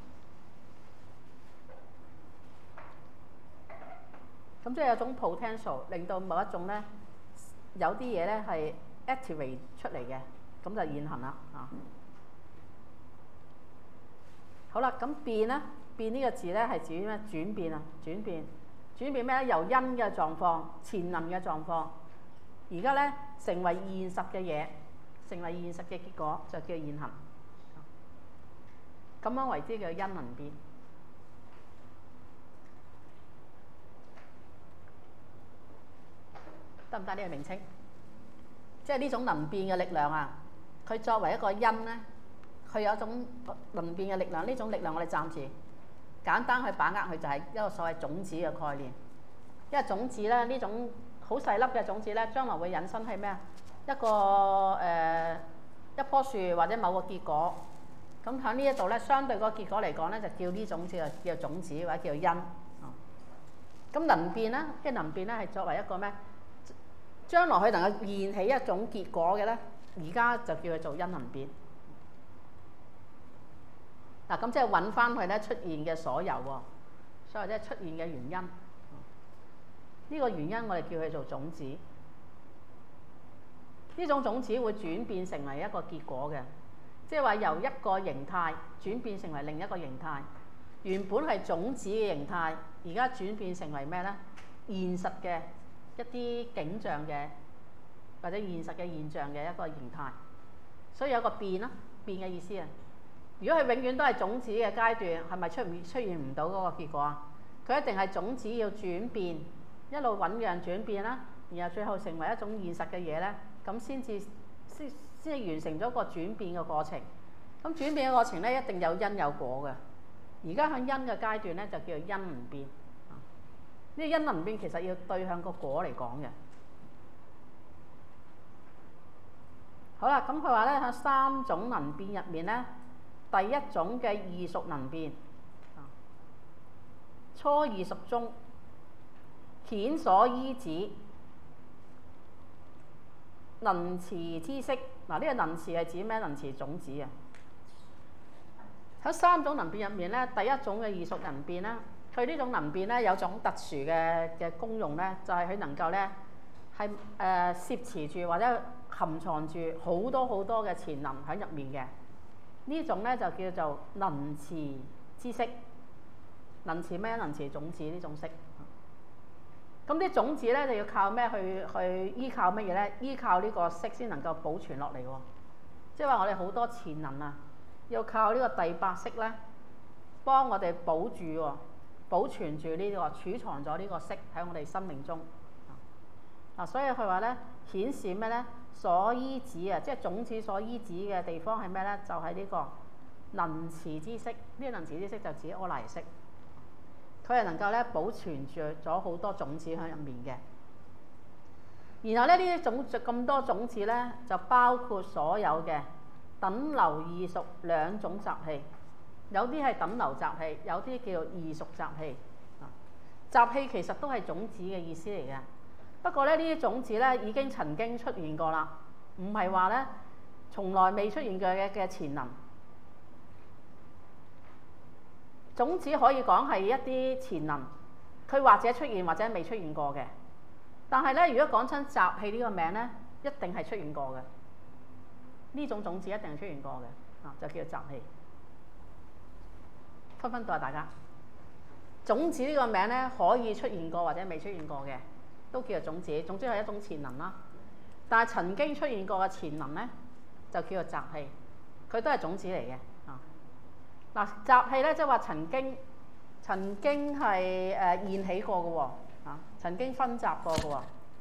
咁即係有種 potential 令到某一種咧有啲嘢咧係 activate 出嚟嘅，咁就現行啦啊。好啦，咁變咧。變呢個字咧係指咩？轉變啊，轉變，轉變咩咧？由因嘅狀況、潛能嘅狀況，而家咧成為現實嘅嘢，成為現實嘅結果，就叫現行。 咁樣為之叫因能變。得唔得呢個名稱？即係呢種能變嘅力量啊！佢作為一個因咧，佢有一種能變嘅力量。呢種力量我哋暫時簡單去把握佢，就係一個所謂種子嘅概念。因為種子咧，呢種好細粒嘅種子咧，將來會引申係咩啊？一個誒、呃、一棵樹或者某個結果。咁喺呢一度咧，相對個結果嚟講咧，就叫呢種叫叫種子或者叫因。哦。咁能變咧，即係能變咧，係作為一個咩？將來佢能夠現起一種結果嘅咧，而家就叫佢做因能變。嗱，咁即係揾翻佢咧出現嘅所有喎，所以即係出現嘅原因。呢個原因我哋叫佢做種子。呢種種子會轉變成為一個結果嘅，即係話由一個形態轉變成為另一個形態。原本係種子嘅形態，而家轉變成為咩咧？現實嘅一啲景象嘅或者現實嘅現象嘅一個形態，所以有個變啦，變嘅意思啊。如果佢永遠都係種子嘅階段，係咪出唔出現唔到嗰個結果啊？佢一定係種子要轉變，一路醞釀轉變啦，然後最後成為一種現實嘅嘢咧，咁先至先先至完成咗個轉變嘅過程。咁轉變嘅過程咧，一定有因有果嘅。而家喺因嘅階段咧，就叫做因能變。呢個因能變其實要對向個果嚟講嘅。好啦，咁佢話咧喺三種能變入面咧，第一種嘅異熟能變，初異熟中顯所依止，能持之色。嗱，呢個能持係指咩？能持種子啊。喺三種能變入面咧，第一種嘅異熟能變咧。佢呢種能變咧有種特殊嘅嘅功用咧，就係、是、佢能夠咧係誒攝持住或者含藏住好多好多嘅潛能喺入面嘅。呢種咧就叫做能持之色。能持咩？能持種子呢種色。咁啲種子咧就要靠咩去去依靠乜嘢咧？依靠呢個色先能夠保存落嚟喎。即係話我哋好多潛能啊，要靠呢個第八識咧幫我哋保住喎。保存住呢、這個儲藏咗呢個色喺我哋生命中。嗱、啊，所以佢話咧顯示咩咧？所依止啊，即係種子所依止嘅地方係咩咧？就係、是、呢個能持之色。呢、這個能持之色就指阿賴耶識。佢係能夠咧保存住咗好多種子喺入面嘅。然後咧呢啲種咁多種子咧，就包括所有嘅等流異熟兩種習氣。有啲係等流習氣，有啲叫做異熟習氣。習氣其實都係種子嘅意思嚟嘅，不過咧呢啲種子咧已經曾經出現過啦，唔係話咧從來未出現過嘅嘅潛能。種子可以講係一啲潛能，佢或者出現或者未出現過嘅。但係咧，如果講親習氣呢個名咧，一定係出現過嘅。呢種種子一定係出現過嘅，啊就叫做習氣。分分到啊！大家種子呢個名咧，可以出現過或者未出現過嘅，都叫做種子。總之係一種潛能啦。但係曾經出現過嘅潛能咧，就叫做習氣，佢都係種子嚟嘅。啊嗱，習氣咧即係話曾經曾經係誒、呃、現起過嘅喎，啊曾經分集過嘅喎。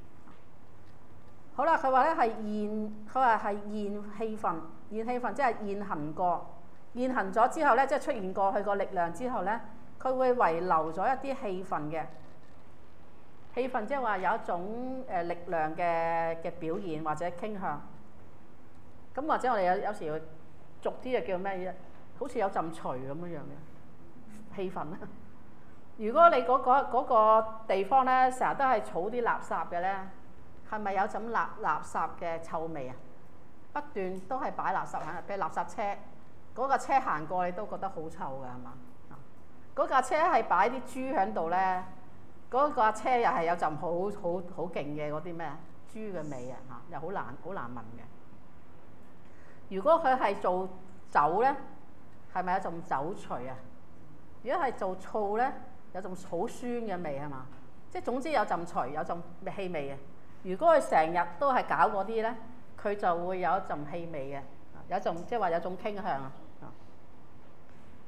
好啦，佢話咧係現，佢話係現氣分，現氣分即係現行過。現行咗之後咧，即係出現過去個力量之後咧，佢會遺留咗一啲氣分嘅氣分，即係話有一種誒力量嘅嘅表現或者傾向。咁或者我哋有有時會俗啲就叫咩嘢？好似有陣除咁樣樣嘅氣分啦。如果你嗰個嗰個地方咧，成日都係儲啲垃圾嘅咧，係咪有陣垃垃圾嘅臭味啊？不斷都係擺垃圾喺入，譬如垃圾車。嗰架車行過你都覺得好臭㗎，係嘛？嗰架車係擺啲豬喺度咧，嗰架車又係有陣好好好勁嘅嗰啲咩豬嘅味啊嚇，又好難好難聞嘅。如果佢係做酒咧，係咪有陣酒除啊？如果係做醋咧，有陣好酸嘅味係嘛？即係總之有陣除有陣氣味嘅。如果佢成日都係搞嗰啲咧，佢就會有一陣氣味嘅。有一種即係話有一種傾向啊。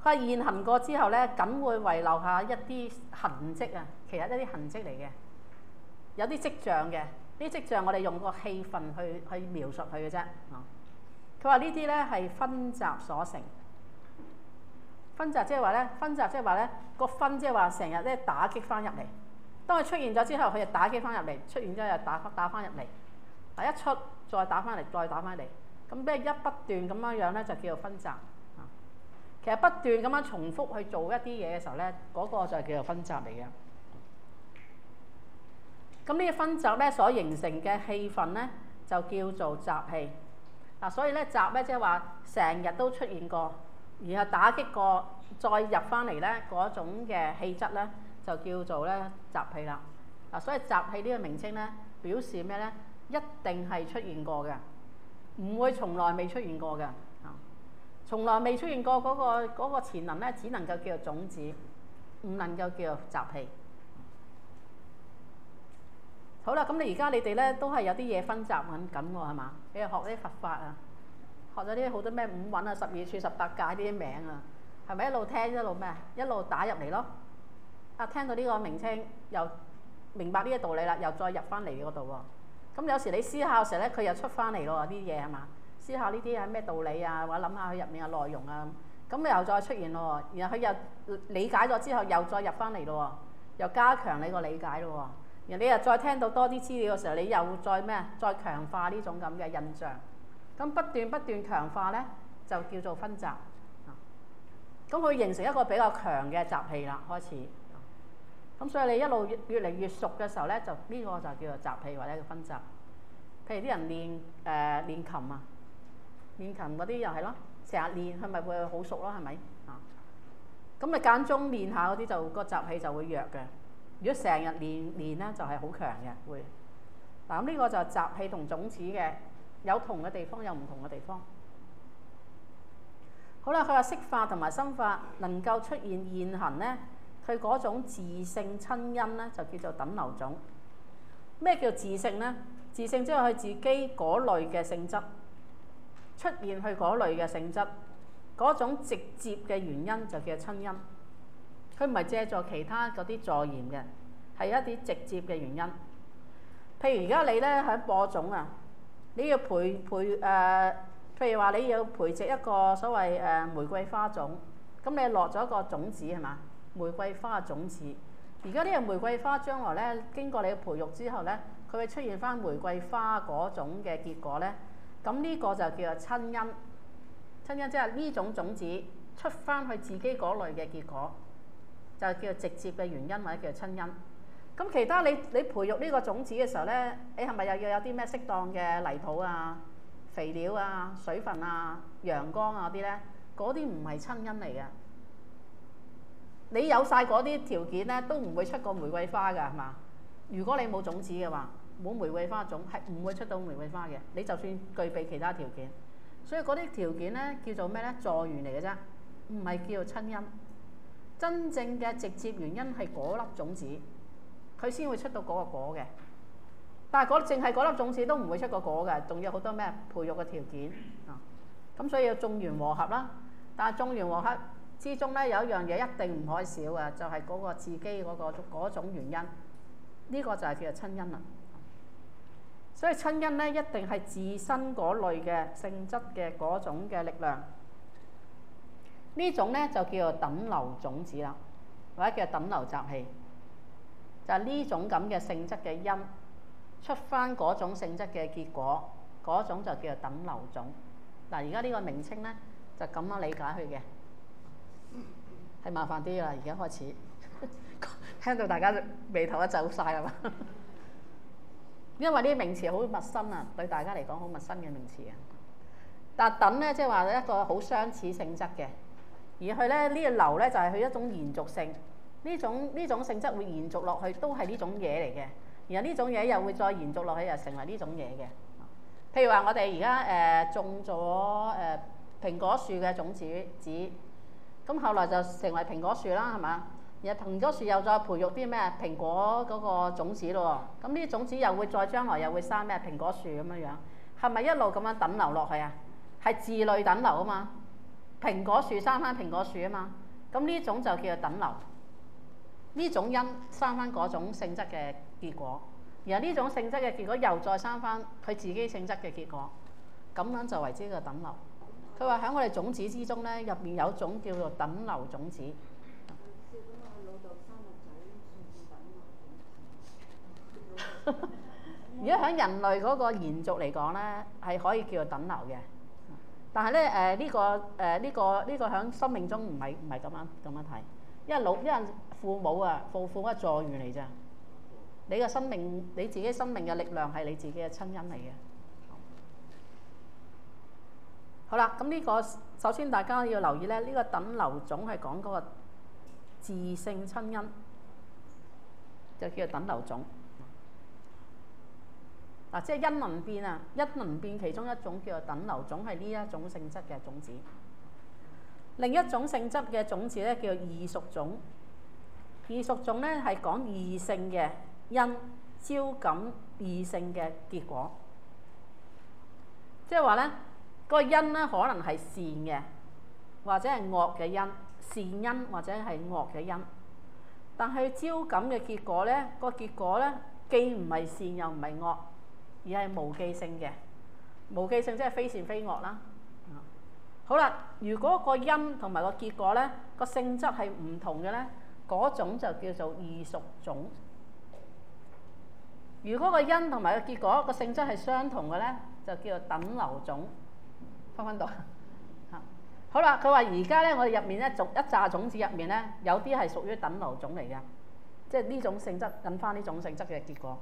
佢話現行過之後咧，僅會遺留下一啲痕跡啊，其實一啲痕跡嚟嘅，有啲跡象嘅。呢啲跡象我哋用個氣氛去去描述佢嘅啫。佢話呢啲咧係薰習所成。薰習即係話咧，薰習即係話咧個薰即係話成日咧打擊翻入嚟。當佢出現咗之後，佢就打擊翻入嚟，出現咗又打打翻入嚟。嗱一出再打翻嚟，再打翻嚟。咁咩一不斷咁樣樣咧，就叫做薰習。其實不斷咁樣重複去做一啲嘢嘅時候咧，嗰、那個就係叫做薰習嚟嘅。咁呢個薰習咧所形成嘅氣氛咧，就叫做習氣。嗱，所以咧習咧即係話成日都出現過，然後打擊過，再入翻嚟咧嗰種嘅氣質咧，就叫做咧習氣啦。嗱，所以習氣呢個名稱咧，表示咩咧？一定係出現過嘅，唔會從來未出現過嘅。從來未出現過嗰個嗰個潛能咧，只能夠叫做種子，唔能夠叫做習氣。好啦，咁你而家你哋咧都係有啲嘢薰習緊緊喎，係嘛？你又學啲佛法啊，學咗啲好多咩五蘊啊、十二處、十八界呢啲名啊，係咪一路聽一路咩？一路打入嚟咯。啊，聽到呢個名稱，又明白呢個道理啦，又再入翻嚟嗰度喎。咁有時你思考嘅時候咧，佢又出翻嚟咯，啲嘢係嘛？思考呢啲係咩道理啊，或者諗下佢入面嘅內容啊，咁又再出現咯。然後佢又理解咗之後，又再入翻嚟咯，又加強你個理解咯。然後你又再聽到多啲資料嘅時候，你又再咩？再強化呢種咁嘅印象。咁不斷不斷強化咧，就叫做薰習。咁佢形成一個比較強嘅習氣啦，開始。咁所以你一路越越嚟越熟嘅時候咧，就呢、這個就叫做習氣或者叫薰習。譬如啲人練誒、呃、練琴啊。練琴嗰啲又係咯，成日練佢咪會好熟咯，係咪啊？咁咪間中練下嗰啲就個習氣就會弱嘅。如果成日練練咧，就係好強嘅會。嗱咁呢個就係習氣同種子嘅有同嘅地方，有唔同嘅地方。好啦，佢話色法同埋心法能夠出現現行咧，佢嗰種自性親因咧就叫做等流種。咩叫自性咧？自性即係佢自己嗰類嘅性質。出現去嗰類嘅性質，嗰種直接嘅原因就叫親因。佢唔係借助其他嗰啲助緣嘅，係一啲直接嘅原因。譬如而家你咧喺播種啊，你要培培誒、呃，譬如話你要培植一個所謂誒、呃、玫瑰花種，咁你落咗一個種子係嘛？玫瑰花嘅種子。而家呢個玫瑰花將來咧經過你嘅培育之後咧，佢會出現翻玫瑰花嗰種嘅結果咧。咁呢個就叫做親因，親因即係呢種種子出翻去自己嗰類嘅結果，就叫做直接嘅原因或者叫做親因。咁其他你你培育呢個種子嘅時候咧，你係咪又要有啲咩適當嘅泥土啊、肥料啊、水分啊、陽光啊嗰啲咧？嗰啲唔係親因嚟嘅。你有晒嗰啲條件咧，都唔會出個玫瑰花㗎，係嘛？如果你冇種子嘅話。冇玫瑰花種係唔會出到玫瑰花嘅，你就算具備其他條件，所以嗰啲條件咧叫做咩咧？助緣嚟嘅啫，唔係叫做親因。真正嘅直接原因係嗰粒種子，佢先會出到嗰個果嘅。但係嗰淨係嗰粒種子都唔會出個果嘅，仲有好多咩培育嘅條件啊。咁所以要眾緣和合啦。但係眾緣和合之中咧有一樣嘢一定唔可以少嘅，就係、是、嗰個自己嗰、嗰個嗰種原因。呢、呢個就係叫做親因啦。所以親因咧一定係自身嗰類嘅性質嘅嗰種嘅力量，呢種咧就叫做等流種子啦，或者叫等流習氣，就係、是、呢種咁嘅性質嘅因出翻嗰種性質嘅結果，嗰種就叫做等流種。嗱，而家呢個名稱咧就咁樣理解佢嘅，係麻煩啲啦。而家開始聽到大家眉頭都皺晒啦嘛〜因為呢啲名詞好陌生啊，對大家嚟講好陌生嘅名詞啊。但等咧，即係話一個好相似性質嘅，而佢咧呢、呢個流咧就係、是、佢一種延續性。呢種呢種性質會延續落去，都係呢種嘢嚟嘅。然後呢種嘢又會再延續落去，又成為呢種嘢嘅。譬如話我哋而家誒種咗誒、呃、蘋果樹嘅種子子，咁後來就成為蘋果樹啦，係嘛？然後蘋果樹又再培育啲咩蘋果嗰個種子咯，咁呢啲種子又會再將來又會生咩蘋果樹咁樣樣，係咪一路咁樣等流落去啊？係自類等流啊嘛。 蘋果樹生翻蘋果樹啊嘛，咁呢種就叫做等流。呢種因生翻嗰種性質嘅結果，然後呢種性質嘅結果又再生翻佢自己性質嘅結果，咁樣就為之個等流。佢話喺我哋種子之中咧，入面有種叫做等流種子。如果喺人類嗰個延續嚟講咧，係可以叫做等流嘅。但係咧誒呢個誒呢、呃這個呢、這個喺生命中唔係唔係咁樣咁樣睇，因為老因為父母啊父父係助緣嚟咋，你嘅生命你自己生命嘅力量係你自己嘅親因嚟嘅。好啦，咁呢、這個首先大家要留意咧，呢、這個等流種係講嗰個自性親因，就叫做等流種。嗱、啊，即係因能變啊，因能變其中一種叫做等流種，係呢一種性質嘅種子。另一種性質嘅種子咧叫做異屬種。異屬種咧係講異性嘅因招感異性嘅結果，即係話咧嗰個因咧可能係善嘅，或者係惡嘅因，善因或者係惡嘅因，但係招感嘅結果咧，個結果咧既唔係善又唔係惡。而係無記性嘅，無記性即係非善非惡啦。好啦，如果個因同埋個結果咧個性質係唔同嘅咧，嗰種就叫做異屬種。如果個因同埋個結果個性質係相同嘅咧，就叫做等流種。分分到嚇。好啦，佢話而家咧我哋入面咧種一紮種子入面咧，有啲係屬於等流種嚟嘅，即係呢種性質引翻呢種性質嘅結果。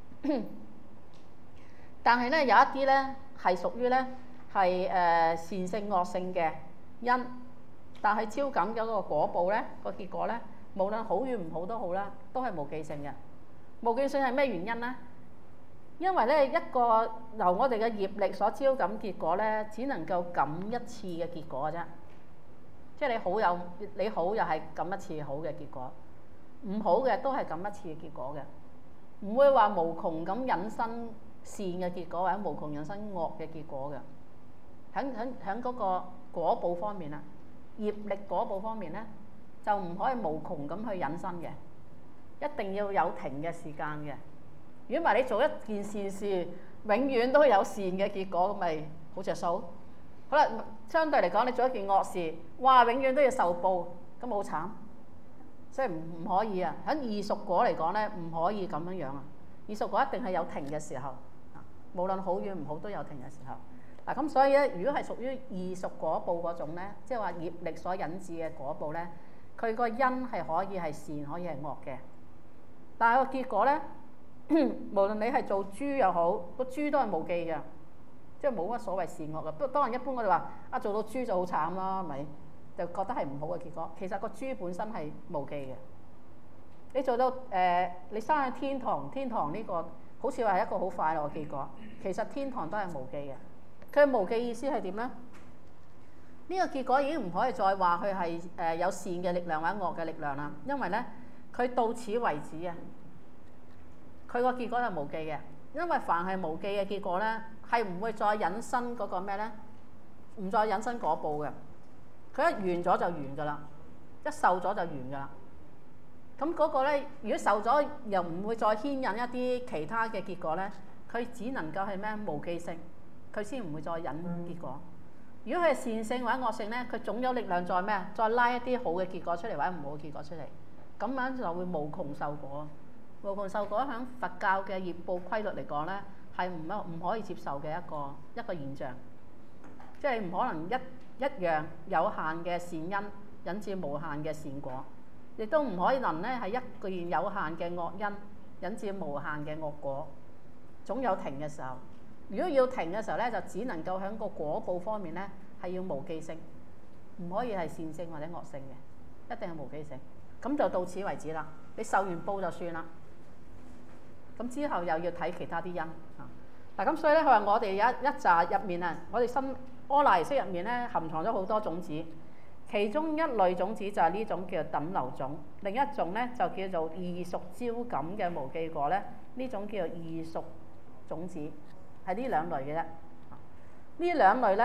但係咧有一啲咧係屬於咧係誒善性惡性嘅因，但係招感咗個果報咧個結果咧，無論好與唔好都好啦，都係無記性嘅。無記性係咩原因咧？因為咧一個由我哋嘅業力所招感結果咧，只能夠感一次嘅結果嘅啫。即係你好有你好又係感一次好嘅結果，唔好嘅都係感一次嘅結果嘅，唔會話無窮咁引申善嘅結果或者無窮引申惡嘅結果嘅。喺喺喺嗰個果報方面啊，業力果報方面咧，就唔可以無窮咁去引申嘅，一定要有停嘅時間嘅。如果唔係你做一件善事，永遠都有善嘅結果，咁咪好着數。好啦，相對嚟講，你做一件惡事，哇，永遠都要受報，咁好慘。所以唔唔可以啊！喺異屬果嚟講咧，唔可以咁樣樣啊。異屬果一定係有停嘅時候。無論好與唔好都有停嘅時候，嗱、啊、咁所以咧，如果係屬於異屬果報嗰種咧，即係話業力所引致嘅果報咧，佢個因係可以係善，可以係惡嘅，但係個結果咧，無論你係做豬又好，個豬都係無記嘅，即係冇乜所謂善惡嘅。不過當然一般我哋話啊做到豬就好慘啦，係咪？就覺得係唔好嘅結果。其實個豬本身係無記嘅。你做到誒、呃，你生喺天堂，天堂呢、這個。好似話係一個好快樂嘅結果，其實天堂都係無記嘅。佢嘅無記意思係點咧？呢、這個結果已經唔可以再話佢係誒有善嘅力量或者惡嘅力量啦，因為咧佢到此為止啊。佢個結果係無記嘅，因為凡係無記嘅結果咧，係唔會再引申嗰個咩咧？唔再引申果報嘅。佢一完咗就完㗎啦，一受咗就完㗎啦。咁嗰個咧，如果受咗又唔會再牽引一啲其他嘅結果咧，佢只能夠係咩無記性，佢先唔會再引結果。如果佢係善性或者惡性咧，佢總有力量再咩啊？再拉一啲好嘅結果出嚟或者唔好嘅結果出嚟，咁樣就會無窮受果。無窮受果喺佛教嘅業報規律嚟講咧，係唔唔可以接受嘅一個一個現象，即係唔可能一一樣有限嘅善因引致無限嘅善果。亦都唔可能咧係一件有限嘅惡因引致無限嘅惡果，總有停嘅時候。如果要停嘅時候咧，就只能夠喺個果報方面咧係要無記性，唔可以係善性或者惡性嘅，一定係無記性。咁就到此為止啦。你受完報就算啦。咁之後又要睇其他啲因啊。嗱咁所以咧，佢話我哋有一一紮入面啊，我哋新阿賴耶識入面咧含藏咗好多種子。其中一類種子就係呢種叫做等流種，另一種咧就叫做異屬招感嘅無記果咧，呢種叫做異屬種子，係呢兩類嘅啫。呢兩類咧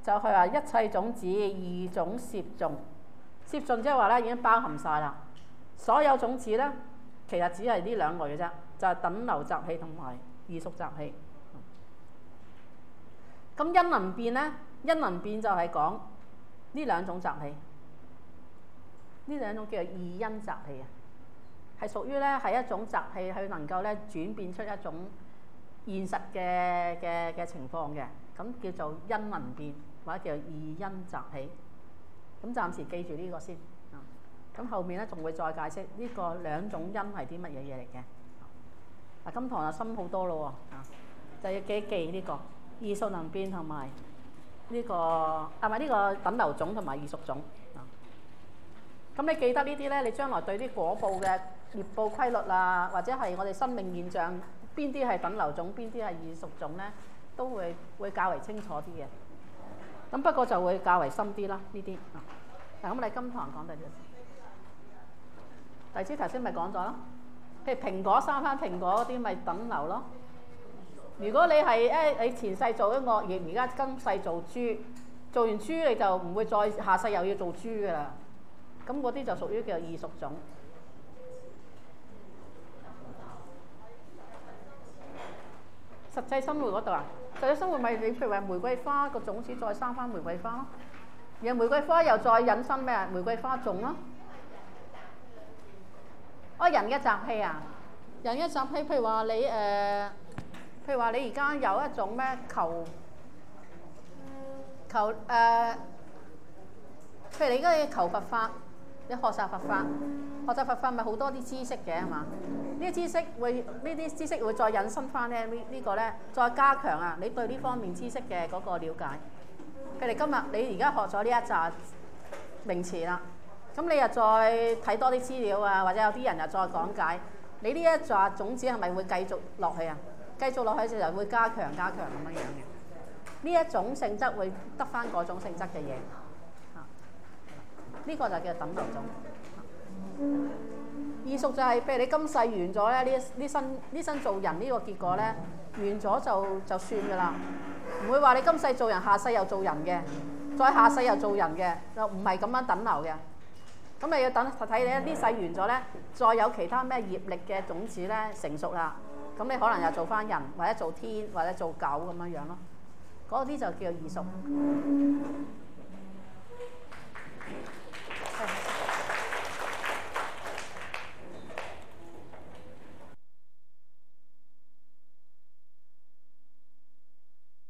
就係話一切種子異種攝盡，攝盡即係話咧已經包含晒啦。所有種子咧，其實只係呢兩類嘅啫，就係、是、等流雜氣同埋異熟雜氣。咁因能變咧，因能變就係講呢兩種雜氣，呢兩種叫做異因雜氣啊，係屬於咧係一種雜氣，佢能夠咧轉變出一種現實嘅嘅嘅情況嘅，咁叫做因能變或者叫做異因雜氣。咁暫時記住呢個先啊。咁後面咧仲會再解釋呢個兩種因係啲乜嘢嘢嚟嘅。嗱，今堂就深好多咯喎，啊，就要記記呢個異熟能變同埋呢個啊，唔係呢個等流種同埋異熟種啊。咁你記得呢啲咧，你將來對啲果報嘅業報規律啊，或者係我哋生命現象邊啲係等流種，邊啲係異熟種咧，都會會較為清楚啲嘅。咁不過就會較為深啲啦，呢啲啊。嗱，咁我哋今堂講第幾支？第支頭先咪講咗咯。譬如蘋果生翻蘋果嗰啲，咪等流咯。如果你係誒你前世做咗惡業，而家今世做豬，做完豬你就唔會再下世又要做豬噶啦。咁嗰啲就屬於叫異熟種。實際生活嗰度啊，實際生活咪你譬如話玫瑰花個種子再生翻玫瑰花咯，然後玫瑰花又再引申咩啊？玫瑰花種咯。哦，人嘅雜氣啊，人嘅雜氣，譬如話你誒、呃，譬如話你而家有一種咩求求誒、呃，譬如你而家要求佛法，你學習佛法，學習佛法咪好多啲知識嘅係嘛？呢啲知識會呢啲知識會再引申翻咧呢呢個咧，再加強啊你對呢方面知識嘅嗰個了解。譬如你今日你而家學咗呢一紮名詞啦。咁你又再睇多啲資料啊，或者有啲人又再講解，你呢一紮種子係咪會繼續落去啊？繼續落去就會加強加強咁樣樣嘅。呢一種性質會得翻嗰種性質嘅嘢，啊，呢個就叫等流種。異熟就係譬如你今世完咗咧，呢呢生呢生做人呢個結果咧，完咗就就算㗎啦，唔會話你今世做人，下世又做人嘅，再下世又做人嘅，就唔係咁樣等流嘅。咁你要等睇你呢世完咗咧，再有其他咩業力嘅種子咧成熟啦，咁你可能又做翻人，或者做天，或者做狗咁樣樣咯。嗰啲就叫異熟。